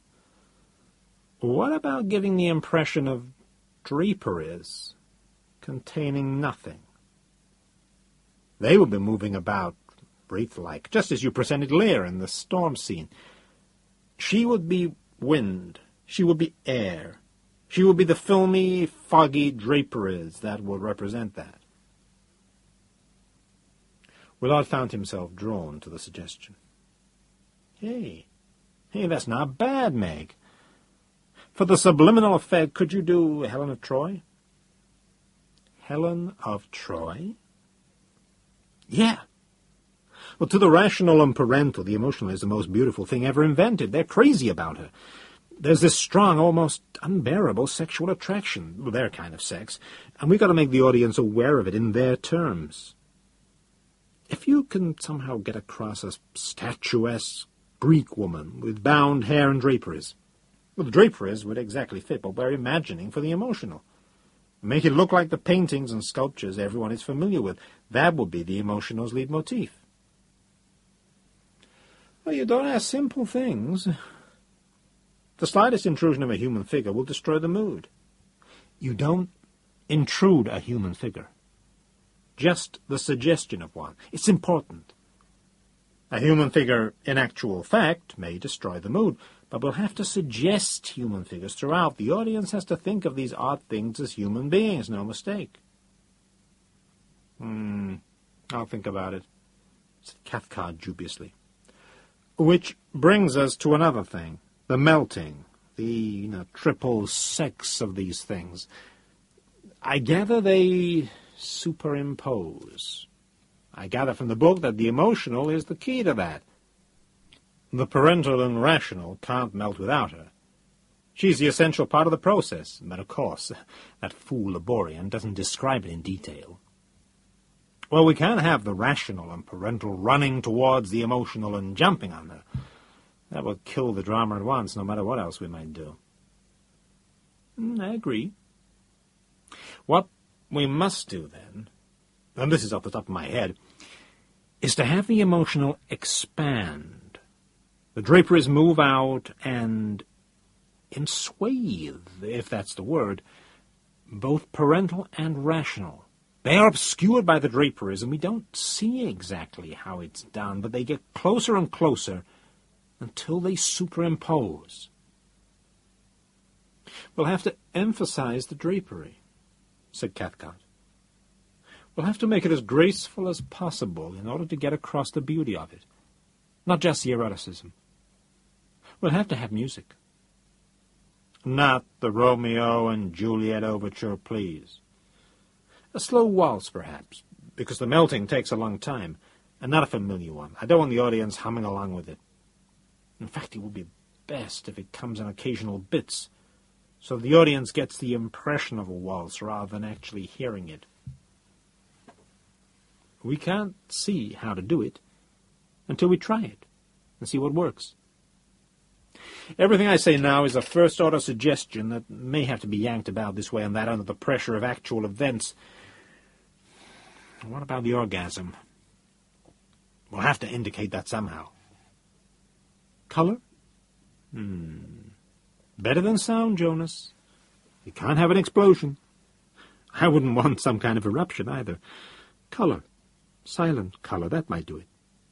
S1: What about giving the impression of draperies containing nothing? They would be moving about wreath-like, just as you presented Lear in the storm scene. She would be wind. She would be air. She would be the filmy, foggy draperies that would represent that. Willard found himself drawn to the suggestion. Hey, hey, that's not bad, Meg. For the subliminal effect, could you do Helen of Troy? Helen of Troy? Yeah. Well, to the rational and parental, the emotional is the most beautiful thing ever invented. They're crazy about her. There's this strong, almost unbearable sexual attraction, their kind of sex, and we've got to make the audience aware of it in their terms. If you can somehow get across a statuesque Greek woman with bound hair and draperies, well, the draperies would exactly fit what we're imagining for the emotional. Make it look like the paintings and sculptures everyone is familiar with. That would be the emotional's leitmotif. Well, you don't ask simple things. The slightest intrusion of a human figure will destroy the mood. You don't intrude a human figure. Just the suggestion of one. It's important. A human figure, in actual fact, may destroy the mood, but we'll have to suggest human figures throughout. The audience has to think of these odd things as human beings, no mistake. Hmm, I'll think about it, said Cathcart dubiously. Which brings us to another thing, the melting, the you know, triple sex of these things. I gather they superimpose. I gather from the book that the emotional is the key to that. The parental and rational can't melt without her. She's the essential part of the process, but of course, that fool Laborian doesn't describe it in detail. Well, we can't have the rational and parental running towards the emotional and jumping on her. That would kill the drama at once, no matter what else we might do. Mm, I agree. What we must do, then, and this is off the top of my head, is to have the emotional expand. The draperies move out and enswathe, if that's the word, both parental and rational. They are obscured by the draperies, and we don't see exactly how it's done, but they get closer and closer until they superimpose. We'll have to emphasize the drapery, said Cathcart. We'll have to make it as graceful as possible in order to get across the beauty of it, not just the eroticism. We'll have to have music. Not the Romeo and Juliet overture, please. A slow waltz, perhaps, because the melting takes a long time, and not a familiar one. I don't want the audience humming along with it. In fact, it would be best if it comes in occasional bits, so the audience gets the impression of a waltz rather than actually hearing it. We can't see how to do it until we try it and see what works. Everything I say now is a first-order suggestion that may have to be yanked about this way and that under the pressure of actual events. What about the orgasm? We'll have to indicate that somehow. Color? Hmm. Better than sound, Jonas. You can't have an explosion. I wouldn't want some kind of eruption either. Color. Silent color, that might do it.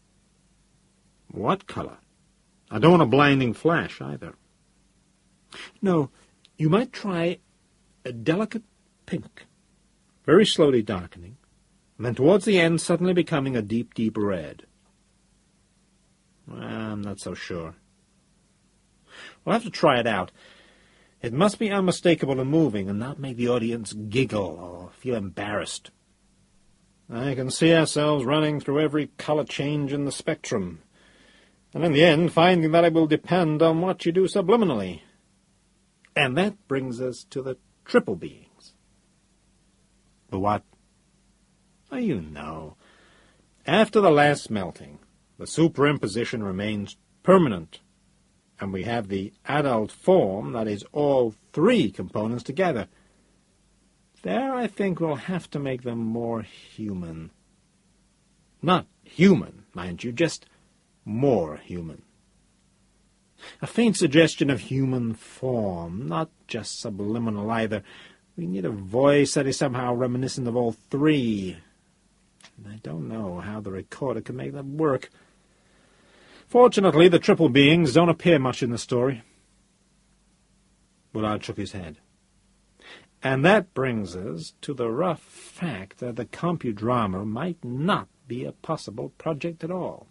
S1: What color? I don't want a blinding flash, either. No, you might try a delicate pink, very slowly darkening, and then towards the end suddenly becoming a deep, deep red. Well, I'm not so sure. We'll have to try it out. It must be unmistakable and moving, and not make the audience giggle or feel embarrassed. I can see ourselves running through every color change in the spectrum, and in the end finding that it will depend on what you do subliminally. And that brings us to the triple beings. The what? Oh, you know. After the last melting, the superimposition remains permanent, and we have the adult form that is all three components together. There, I think we'll have to make them more human. Not human, mind you, just more human. A faint suggestion of human form, not just subliminal either. We need a voice that is somehow reminiscent of all three. And I don't know how the recorder can make that work. Fortunately, the triple beings don't appear much in the story. Bullard shook his head. And that brings us to the rough fact that the compudrama might not be a possible project at all.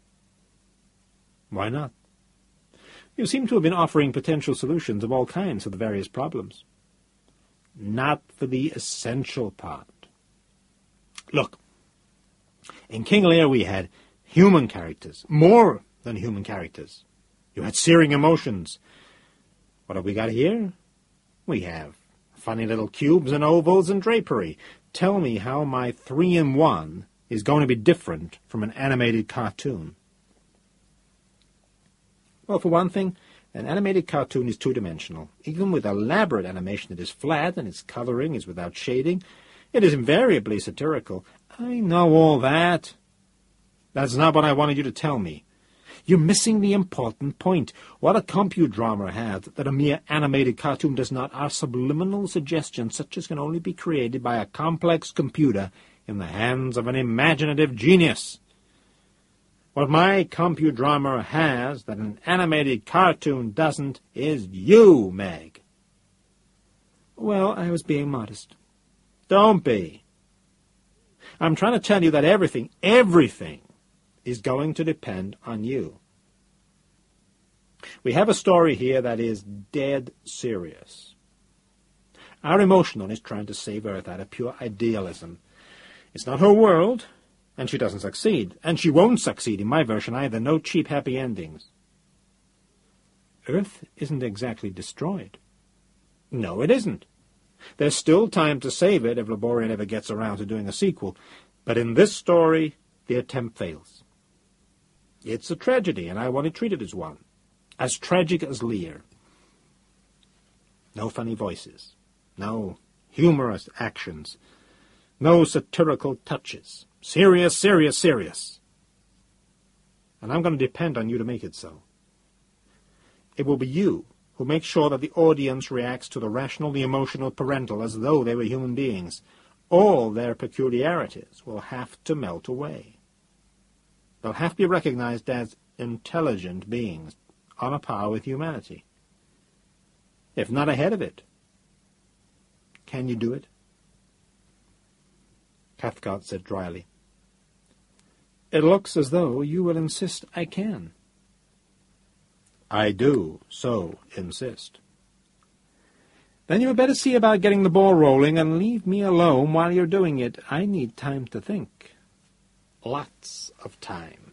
S1: Why not? You seem to have been offering potential solutions of all kinds to the various problems. Not for the essential part. Look, in King Lear we had human characters, more than human characters. You had searing emotions. What have we got here? We have funny little cubes and ovals and drapery. Tell me how my three-in-one is going to be different from an animated cartoon. Well, for one thing, an animated cartoon is two-dimensional. Even with elaborate animation, it is flat, and its coloring is without shading. It is invariably satirical. I know all that. That's not what I wanted you to tell me. You're missing the important point. What a compudrama has that a mere animated cartoon does not are subliminal suggestions such as can only be created by a complex computer in the hands of an imaginative genius. What my compudrama has that an animated cartoon doesn't is you, Meg. Well, I was being modest. Don't be. I'm trying to tell you that everything, everything, is going to depend on you. We have a story here that is dead serious. Our emotional is trying to save Earth out of pure idealism. It's not her world. And she doesn't succeed. And she won't succeed in my version either. No cheap happy endings. Earth isn't exactly destroyed. No, it isn't. There's still time to save it if Laboriel ever gets around to doing a sequel. But in this story, the attempt fails. It's a tragedy, and I want to treat it as one. As tragic as Lear. No funny voices. No humorous actions. No satirical touches. Serious, serious, serious. And I'm going to depend on you to make it so. It will be you who makes sure that the audience reacts to the rational, the emotional, parental as though they were human beings. All their peculiarities will have to melt away. They'll have to be recognized as intelligent beings on a par with humanity, if not ahead of it. Can you do it? Cathcart said dryly. It looks as though you will insist I can. I do so insist. Then you had better see about getting the ball rolling and leave me alone while you're doing it. I need time to think. Lots of time.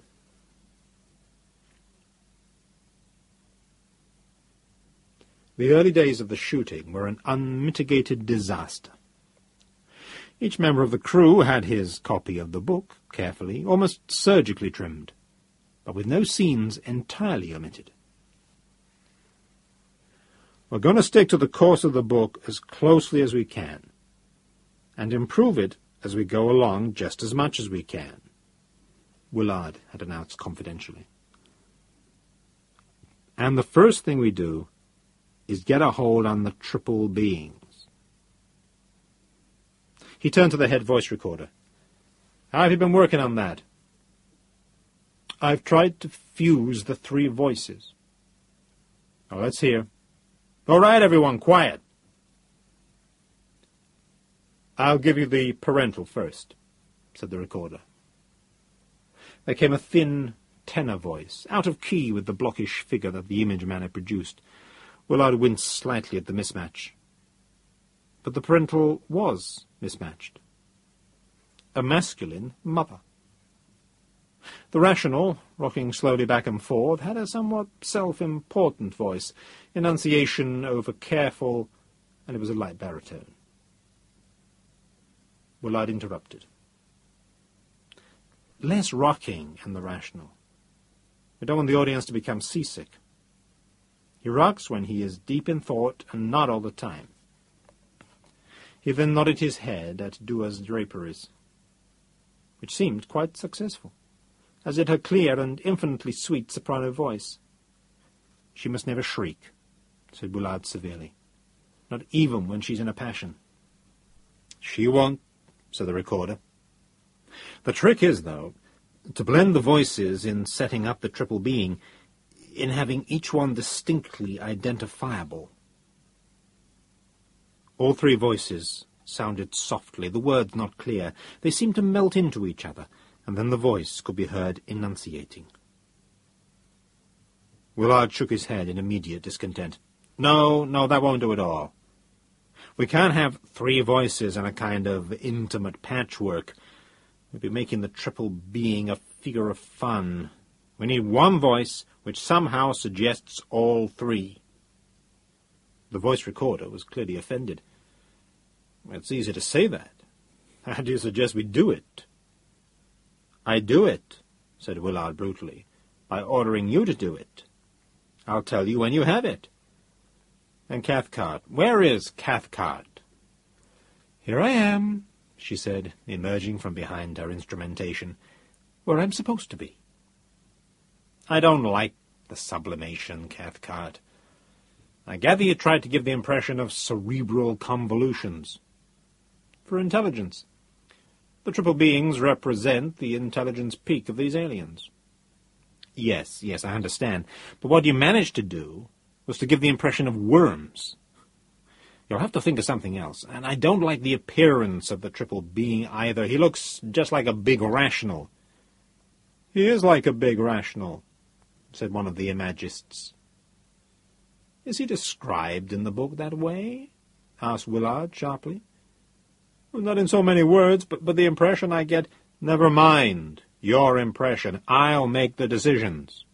S1: The early days of the shooting were an unmitigated disaster. Each member of the crew had his copy of the book, carefully, almost surgically trimmed, but with no scenes entirely omitted. We're going to stick to the course of the book as closely as we can, and improve it as we go along just as much as we can, Willard had announced confidentially. And the first thing we do is get a hold on the triple beings. He turned to the head voice recorder. How have you been working on that? I've tried to fuse the three voices. Now let's hear. All right, everyone, quiet. I'll give you the parental first, said the recorder. There came a thin tenor voice, out of key with the blockish figure that the image man had produced. Willard winced slightly at the mismatch. But the parental was mismatched. A masculine mother. The rational, rocking slowly back and forth, had a somewhat self-important voice, enunciation over-careful, and it was a light baritone. Willard interrupted. Less rocking in the rational. We don't want the audience to become seasick. He rocks when he is deep in thought and not all the time. He then nodded his head at Dua's draperies, which seemed quite successful, as did her clear and infinitely sweet soprano voice. She must never shriek, said Willard severely, not even when she's in a passion. She won't, said the recorder. The trick is, though, to blend the voices in setting up the triple being, in having each one distinctly identifiable. All three voices sounded softly, the words not clear. They seemed to melt into each other, and then the voice could be heard enunciating. Willard shook his head in immediate discontent. No, no, that won't do at all. We can't have three voices in a kind of intimate patchwork. We'd be making the triple being a figure of fun. We need one voice which somehow suggests all three. The voice recorder was clearly offended. It's easy to say that. How do you suggest we do it? I do it, said Willard brutally, by ordering you to do it. I'll tell you when you have it. And Cathcart, where is Cathcart? Here I am, she said, emerging from behind her instrumentation, where I'm supposed to be. I don't like the sublimation, Cathcart. I gather you tried to give the impression of cerebral convolutions. For intelligence. The triple beings represent the intelligence peak of these aliens. Yes, yes, I understand. But what you managed to do was to give the impression of worms. You'll have to think of something else. And I don't like the appearance of the triple being either. He looks just like a big rational. He is like a big rational, said one of the imagists. Is he described in the book that way? Asked Willard sharply. Well, not in so many words, but, but the impression I get Never mind your impression. I'll make the decisions.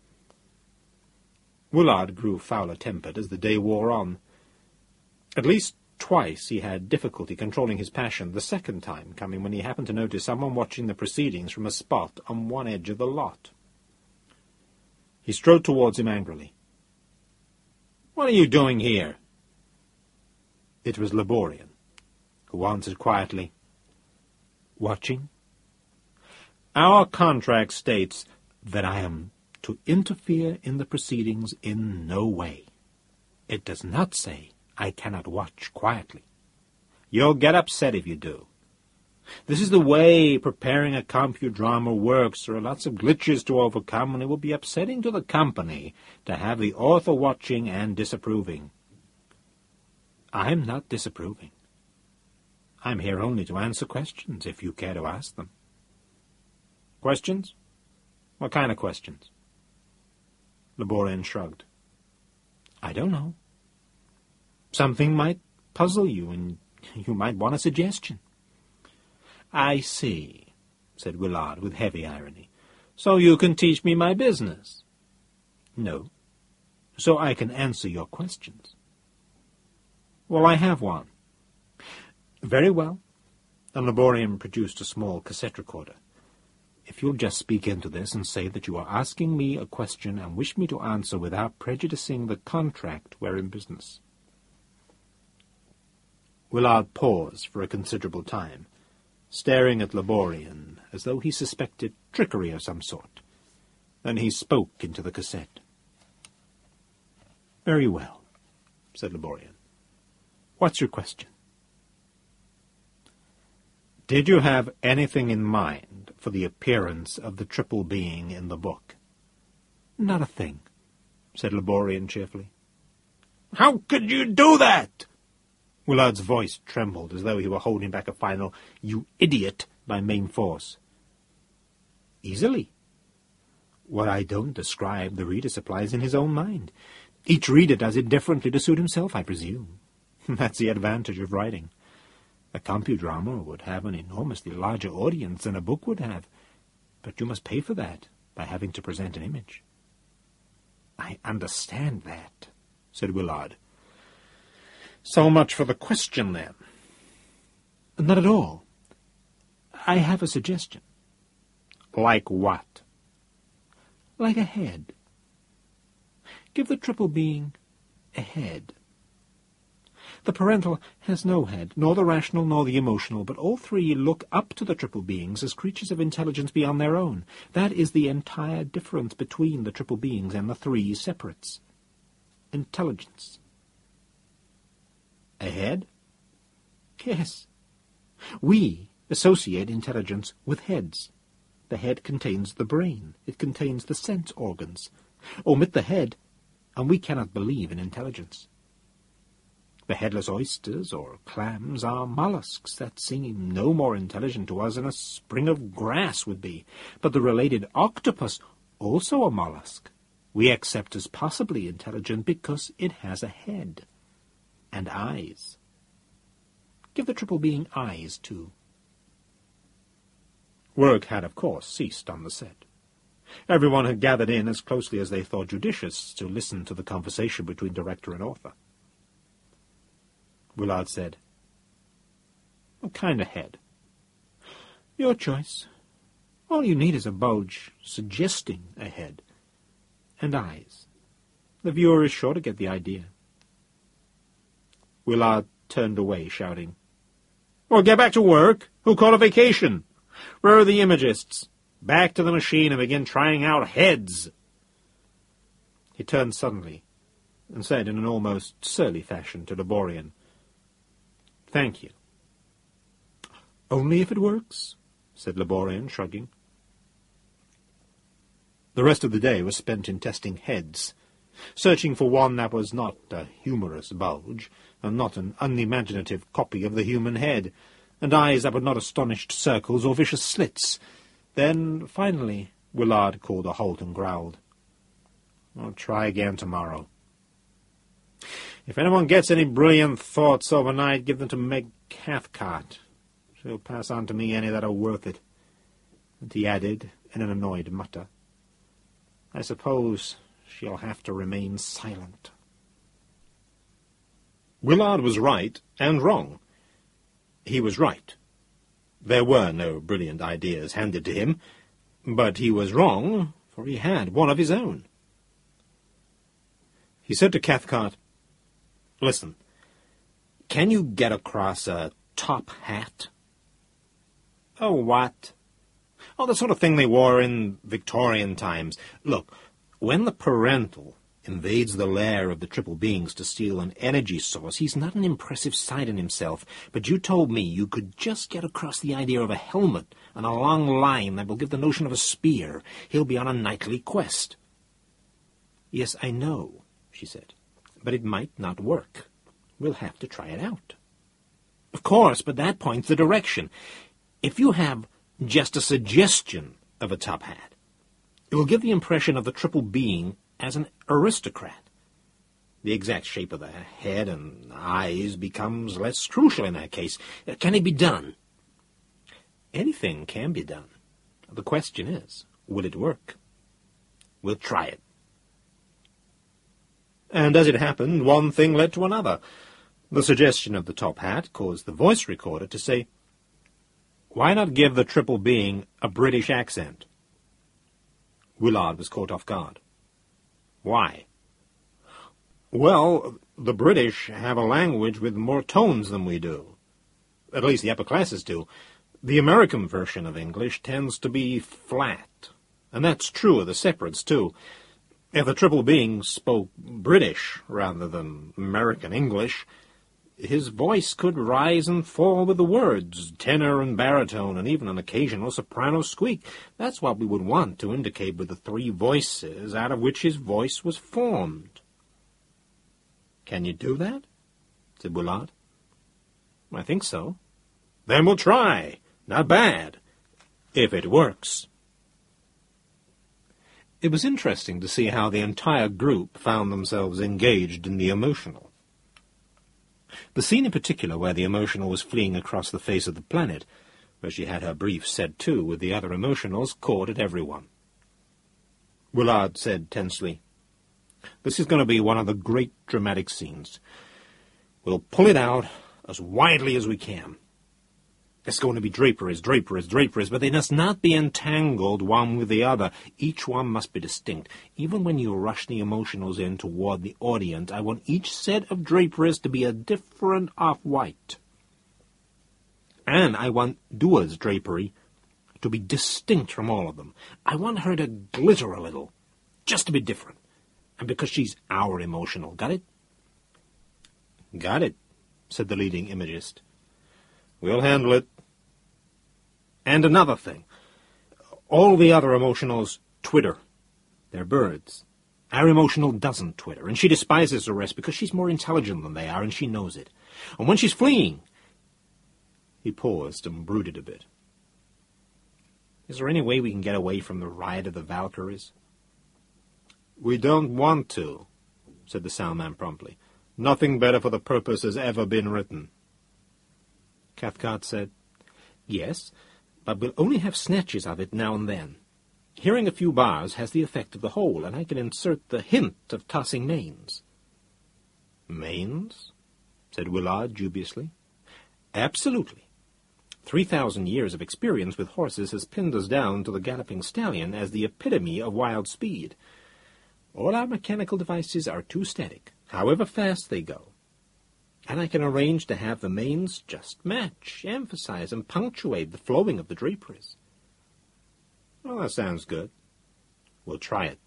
S1: Willard grew fouler-tempered as the day wore on. At least twice he had difficulty controlling his passion, the second time coming when he happened to notice someone watching the proceedings from a spot on one edge of the lot. He strode towards him angrily. "What are you doing here?" It was Laborian, who answered quietly, "Watching? Our contract states that I am to interfere in the proceedings in no way. It does not say I cannot watch quietly. You'll get upset if you do. This is the way preparing a compudrama works. There are lots of glitches to overcome, and it will be upsetting to the company to have the author watching and disapproving." "I'm not disapproving. I'm here only to answer questions, if you care to ask them." "Questions? What kind of questions?" Laborian shrugged. "I don't know. Something might puzzle you, and you might want a suggestion." "I see," said Willard with heavy irony. "So you can teach me my business." "No, so I can answer your questions." "Well, I have one." "Very well." And Laborian produced a small cassette recorder. "If you'll just speak into this and say that you are asking me a question and wish me to answer without prejudicing the contract, we're in business." Willard paused for a considerable time, staring at Laborian as though he suspected trickery of some sort. Then he spoke into the cassette. "Very well," said Laborian. "What's your question?" "Did you have anything in mind for the appearance of the triple being in the book?" "Not a thing," said Laborian cheerfully. "How could you do that?" Willard's voice trembled as though he were holding back a final "you idiot" by main force. "Easily. What I don't describe, the reader supplies in his own mind. Each reader does it differently to suit himself, I presume. That's the advantage of writing. A compudrama would have an enormously larger audience than a book would have, but you must pay for that by having to present an image." "I understand that," said Willard. "So much for the question, then." "Not at all. I have a suggestion." "Like what?" "Like a head. Give the triple being a head. The parental has no head, nor the rational nor the emotional, but all three look up to the triple beings as creatures of intelligence beyond their own. That is the entire difference between the triple beings and the three separates. Intelligence." "A head?" "Yes. We associate intelligence with heads. The head contains the brain. It contains the sense organs. Omit the head, and we cannot believe in intelligence. The headless oysters or clams are mollusks that seem no more intelligent to us than a spring of grass would be. But the related octopus, also a mollusk, we accept as possibly intelligent because it has a head and eyes. Give the triple being eyes, too." Work had, of course, ceased on the set. Everyone had gathered in as closely as they thought judicious to listen to the conversation between director and author. Willard said, "What kind of head?" "Your choice. All you need is a bulge suggesting a head. And eyes. The viewer is sure to get the idea." Willard turned away, shouting, "Well, get back to work. Who called a vacation? Where are the imagists? Back to the machine and begin trying out heads." He turned suddenly and said in an almost surly fashion to Laborian, "Thank you." "Only if it works," said Laborian, shrugging. The rest of the day was spent in testing heads, searching for one that was not a humorous bulge, and not an unimaginative copy of the human head, and eyes that were not astonished circles or vicious slits. Then, finally, Willard called a halt and growled, "I'll try again tomorrow. If anyone gets any brilliant thoughts overnight, give them to Meg Cathcart. She'll pass on to me any that are worth it. And he added, in an annoyed mutter, I suppose she'll have to remain silent. Willard was right and wrong. He was right. There were no brilliant ideas handed to him, but he was wrong, for he had one of his own. He said to Cathcart, Listen, can you get across a top hat? Oh, what? Oh, the sort of thing they wore in Victorian times. Look, when the parental invades the lair of the triple beings to steal an energy source, he's not an impressive sight in himself, but you told me you could just get across the idea of a helmet and a long line that will give the notion of a spear. He'll be on a nightly quest. Yes, I know, she said, but it might not work. We'll have to try it out. Of course, but that points the direction. If you have just a suggestion of a top hat, it will give the impression of the triple being as an aristocrat. The exact shape of the head and eyes becomes less crucial in that case. Can it be done? Anything can be done. The question is, will it work? We'll try it. And as it happened, one thing led to another. The suggestion of the top hat caused the voice recorder to say, Why not give the triple being a British accent? Willard was caught off guard. Why? Well, the British have a language with more tones than we do. At least the upper classes do. The American version of English tends to be flat. And that's true of the separates, too. If the triple being spoke British rather than American English, his voice could rise and fall with the words, tenor and baritone, and even an occasional soprano squeak. That's what we would want to indicate with the three voices out of which his voice was formed. Can you do that? Said Willard. I think so. Then we'll try. Not bad. If it works. It was interesting to see how the entire group found themselves engaged in the emotional. The scene in particular where the emotional was fleeing across the face of the planet, where she had her brief set to with the other emotionals, caught at everyone. Willard said tensely, This is going to be one of the great dramatic scenes. We'll pull it out as widely as we can. There's going to be draperies, draperies, draperies, but they must not be entangled one with the other. Each one must be distinct. Even when you rush the emotionals in toward the audience, I want each set of draperies to be a different off-white. And I want Dua's drapery to be distinct from all of them. I want her to glitter a little, just to be different. And because she's our emotional. Got it? Got it, said the leading imagist. We'll handle it. And another thing. All the other emotionals twitter. They're birds. Our emotional doesn't twitter, and she despises the rest because she's more intelligent than they are, and she knows it. And when she's fleeing... He paused and brooded a bit. Is there any way we can get away from the riot of the Valkyries? We don't want to, said the Soundman promptly. Nothing better for the purpose has ever been written. Cathcart said, Yes, but we'll only have snatches of it now and then. Hearing a few bars has the effect of the whole, and I can insert the hint of tossing manes. Manes? Said Willard dubiously. Absolutely. Three thousand years of experience with horses has pinned us down to the galloping stallion as the epitome of wild speed. All our mechanical devices are too static, however fast they go. And I can arrange to have the manes just match, emphasize, and punctuate the flowing of the draperies. Well, that sounds good. We'll try it.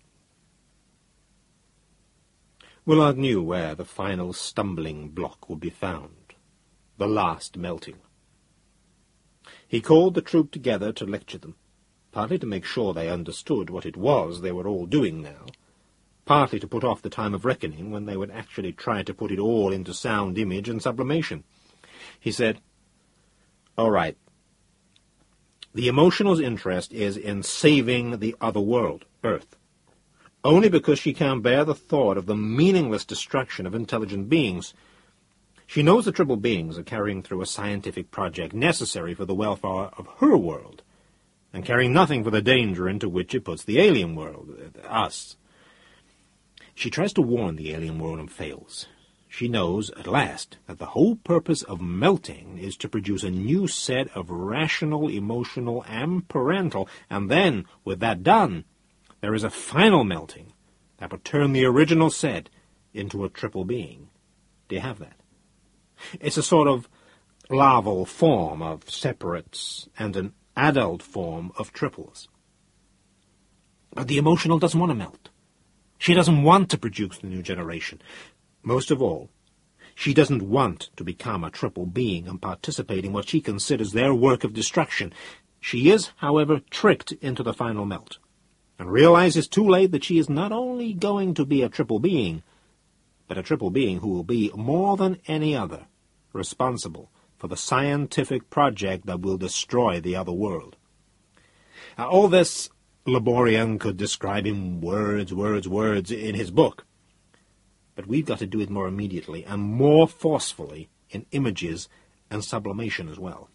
S1: Willard knew where the final stumbling block would be found, the last melting. He called the troop together to lecture them, partly to make sure they understood what it was they were all doing now, partly to put off the time of reckoning when they would actually try to put it all into sound, image, and sublimation. He said, All right. The emotional's interest is in saving the other world, Earth, only because she can't bear the thought of the meaningless destruction of intelligent beings. She knows the triple beings are carrying through a scientific project necessary for the welfare of her world, and caring nothing for the danger into which it puts the alien world, us. She tries to warn the alien world and fails. She knows, at last, that the whole purpose of melting is to produce a new set of rational, emotional, and parental, and then, with that done, there is a final melting that would turn the original set into a triple being. Do you have that? It's a sort of larval form of separates and an adult form of triples. But the emotional doesn't want to melt. She doesn't want to produce the new generation. Most of all, she doesn't want to become a triple being and participate in what she considers their work of destruction. She is, however, tricked into the final melt, and realizes too late that she is not only going to be a triple being, but a triple being who will be, more than any other, responsible for the scientific project that will destroy the other world. Now, all this Laborian could describe in words, words, words in his book. But we've got to do it more immediately and more forcefully in images and sublimation as well.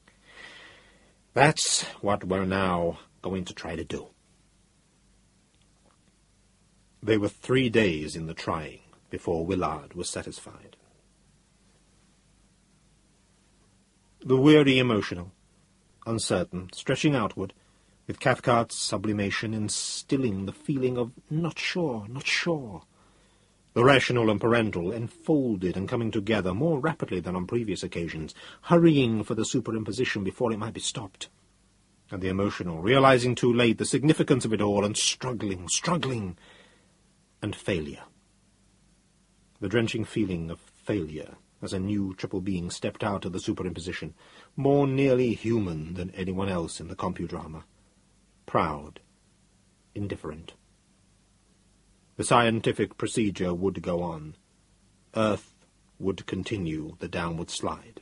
S1: That's what we're now going to try to do. They were three days in the trying before Willard was satisfied. The weary emotional, uncertain, stretching outward, with Cathcart's sublimation instilling the feeling of not sure, not sure. The rational and parental enfolded and coming together more rapidly than on previous occasions, hurrying for the superimposition before it might be stopped. And the emotional, realizing too late the significance of it all, and struggling, struggling, and failure. The drenching feeling of failure as a new triple being stepped out of the superimposition, more nearly human than anyone else in the compudrama. Proud, indifferent. The scientific procedure would go on. Earth would continue the downward slide.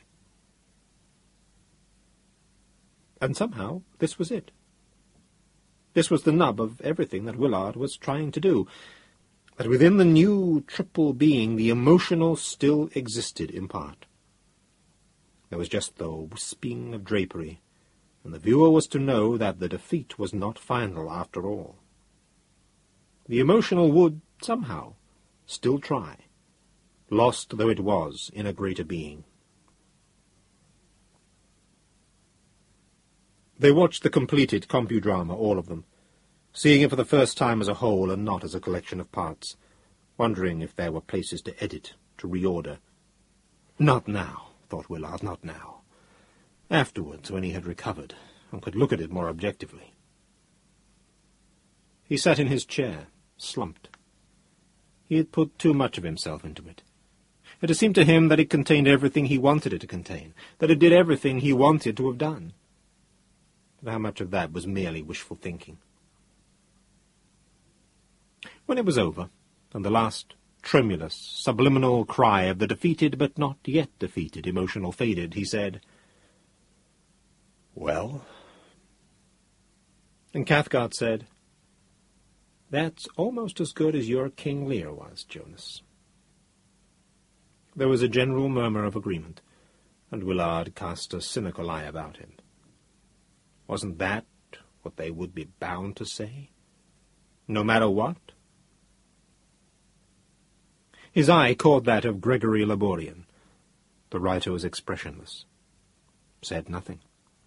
S1: And somehow this was it. This was the nub of everything that Willard was trying to do. That within the new triple being the emotional still existed in part. There was just the wisping of drapery, and the viewer was to know that the defeat was not final after all. The emotional would, somehow, still try, lost though it was in a greater being. They watched the completed compudrama, all of them, seeing it for the first time as a whole and not as a collection of parts, wondering if there were places to edit, to reorder. Not now, thought Willard, not now. Afterwards, when he had recovered, and could look at it more objectively. He sat in his chair, slumped. He had put too much of himself into it. It had seemed to him that it contained everything he wanted it to contain, that it did everything he wanted to have done. But how much of that was merely wishful thinking? When it was over, and the last tremulous, subliminal cry of the defeated but not yet defeated emotional faded, he said, "Well?" And Cathcart said, "That's almost as good as your King Lear was, Jonas." There was a general murmur of agreement, and Willard cast a cynical eye about him. Wasn't that what they would be bound to say? No matter what? His eye caught that of Gregory Laborian. The writer was expressionless. Said nothing.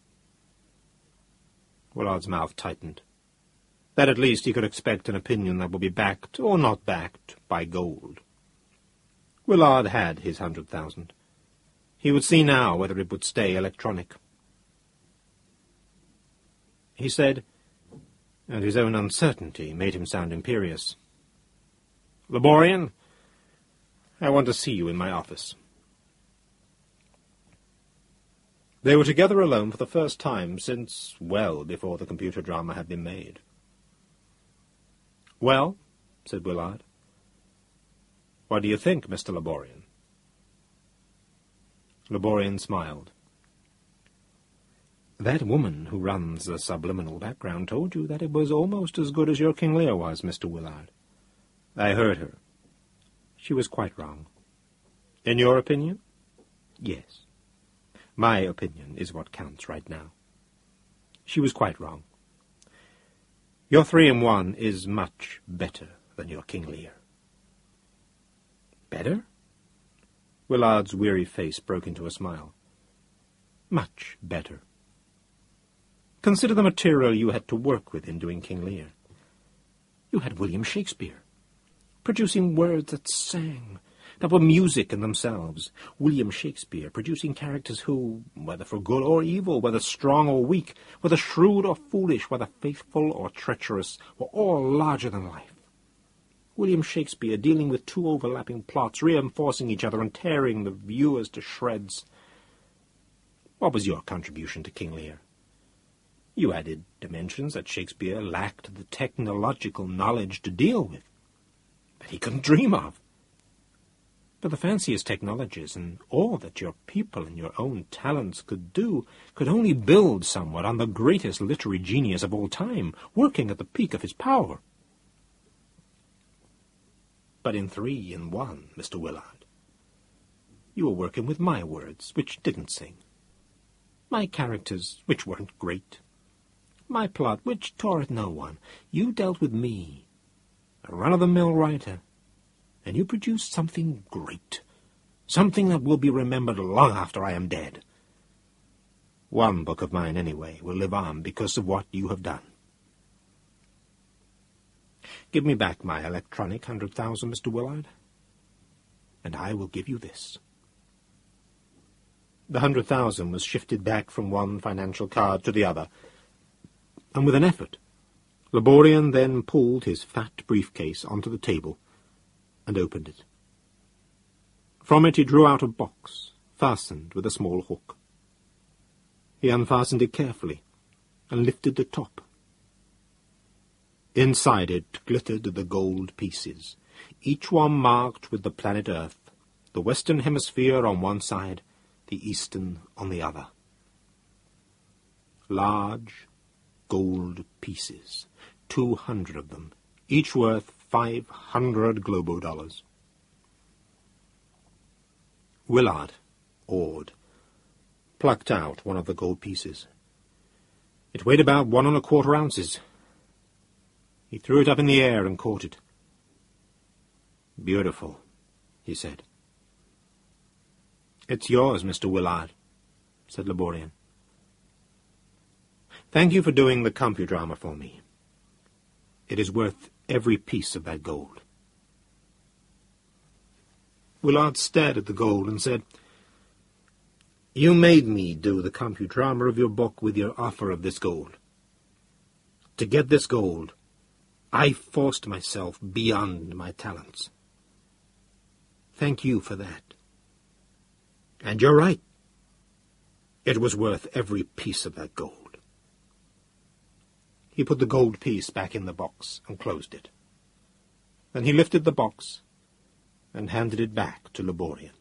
S1: Willard's mouth tightened. That at least he could expect an opinion that would be backed, or not backed, by gold. Willard had his hundred thousand. He would see now whether it would stay electronic. He said, and his own uncertainty made him sound imperious, "Laborian, I want to see you in my office." They were together alone for the first time since well before the computer drama had been made. "Well," said Willard, "what do you think, Mister Laborian?" Laborian smiled. "That woman who runs the subliminal background told you that it was almost as good as your King Lear was, Mister Willard. I heard her. She was quite wrong." "In your opinion?" "Yes. My opinion is what counts right now. She was quite wrong. Your three-in-one is much better than your King Lear. Better? Willard's weary face broke into a smile. Much better. Consider the material you had to work with in doing King Lear. You had William Shakespeare, producing words that sang, that were music in themselves. William Shakespeare producing characters who, whether for good or evil, whether strong or weak, whether shrewd or foolish, whether faithful or treacherous, were all larger than life. William Shakespeare dealing with two overlapping plots, reinforcing each other and tearing the viewers to shreds. What was your contribution to King Lear? You added dimensions that Shakespeare lacked the technological knowledge to deal with, that he couldn't dream of. But the fanciest technologies and all that your people and your own talents could do could only build somewhat on the greatest literary genius of all time, working at the peak of his power. But in three in one, Mister Willard, you were working with my words, which didn't sing, my characters, which weren't great, my plot, which tore at no one. You dealt with me, a run-of-the-mill writer, and you produced something great, something that will be remembered long after I am dead. One book of mine, anyway, will live on because of what you have done. Give me back my electronic hundred thousand, Mister Willard, and I will give you this. The hundred thousand was shifted back from one financial card to the other, and with an effort, Laborian then pulled his fat briefcase onto the table and opened it. From it he drew out a box, fastened with a small hook. He unfastened it carefully and lifted the top. Inside it glittered the gold pieces, each one marked with the planet Earth, the western hemisphere on one side, the eastern on the other. Large gold pieces, two hundred of them, each worth five hundred globo dollars. Willard, awed, plucked out one of the gold pieces. It weighed about one and a quarter ounces. He threw it up in the air and caught it. Beautiful, he said. It's yours, Mister Willard, said Laborian. Thank you for doing the compudrama for me. It is worth every piece of that gold. Willard stared at the gold and said, You made me do the compudrama of your book with your offer of this gold. To get this gold, I forced myself beyond my talents. Thank you for that. And you're right. It was worth every piece of that gold. He put the gold piece back in the box and closed it. Then he lifted the box and handed it back to Laborian.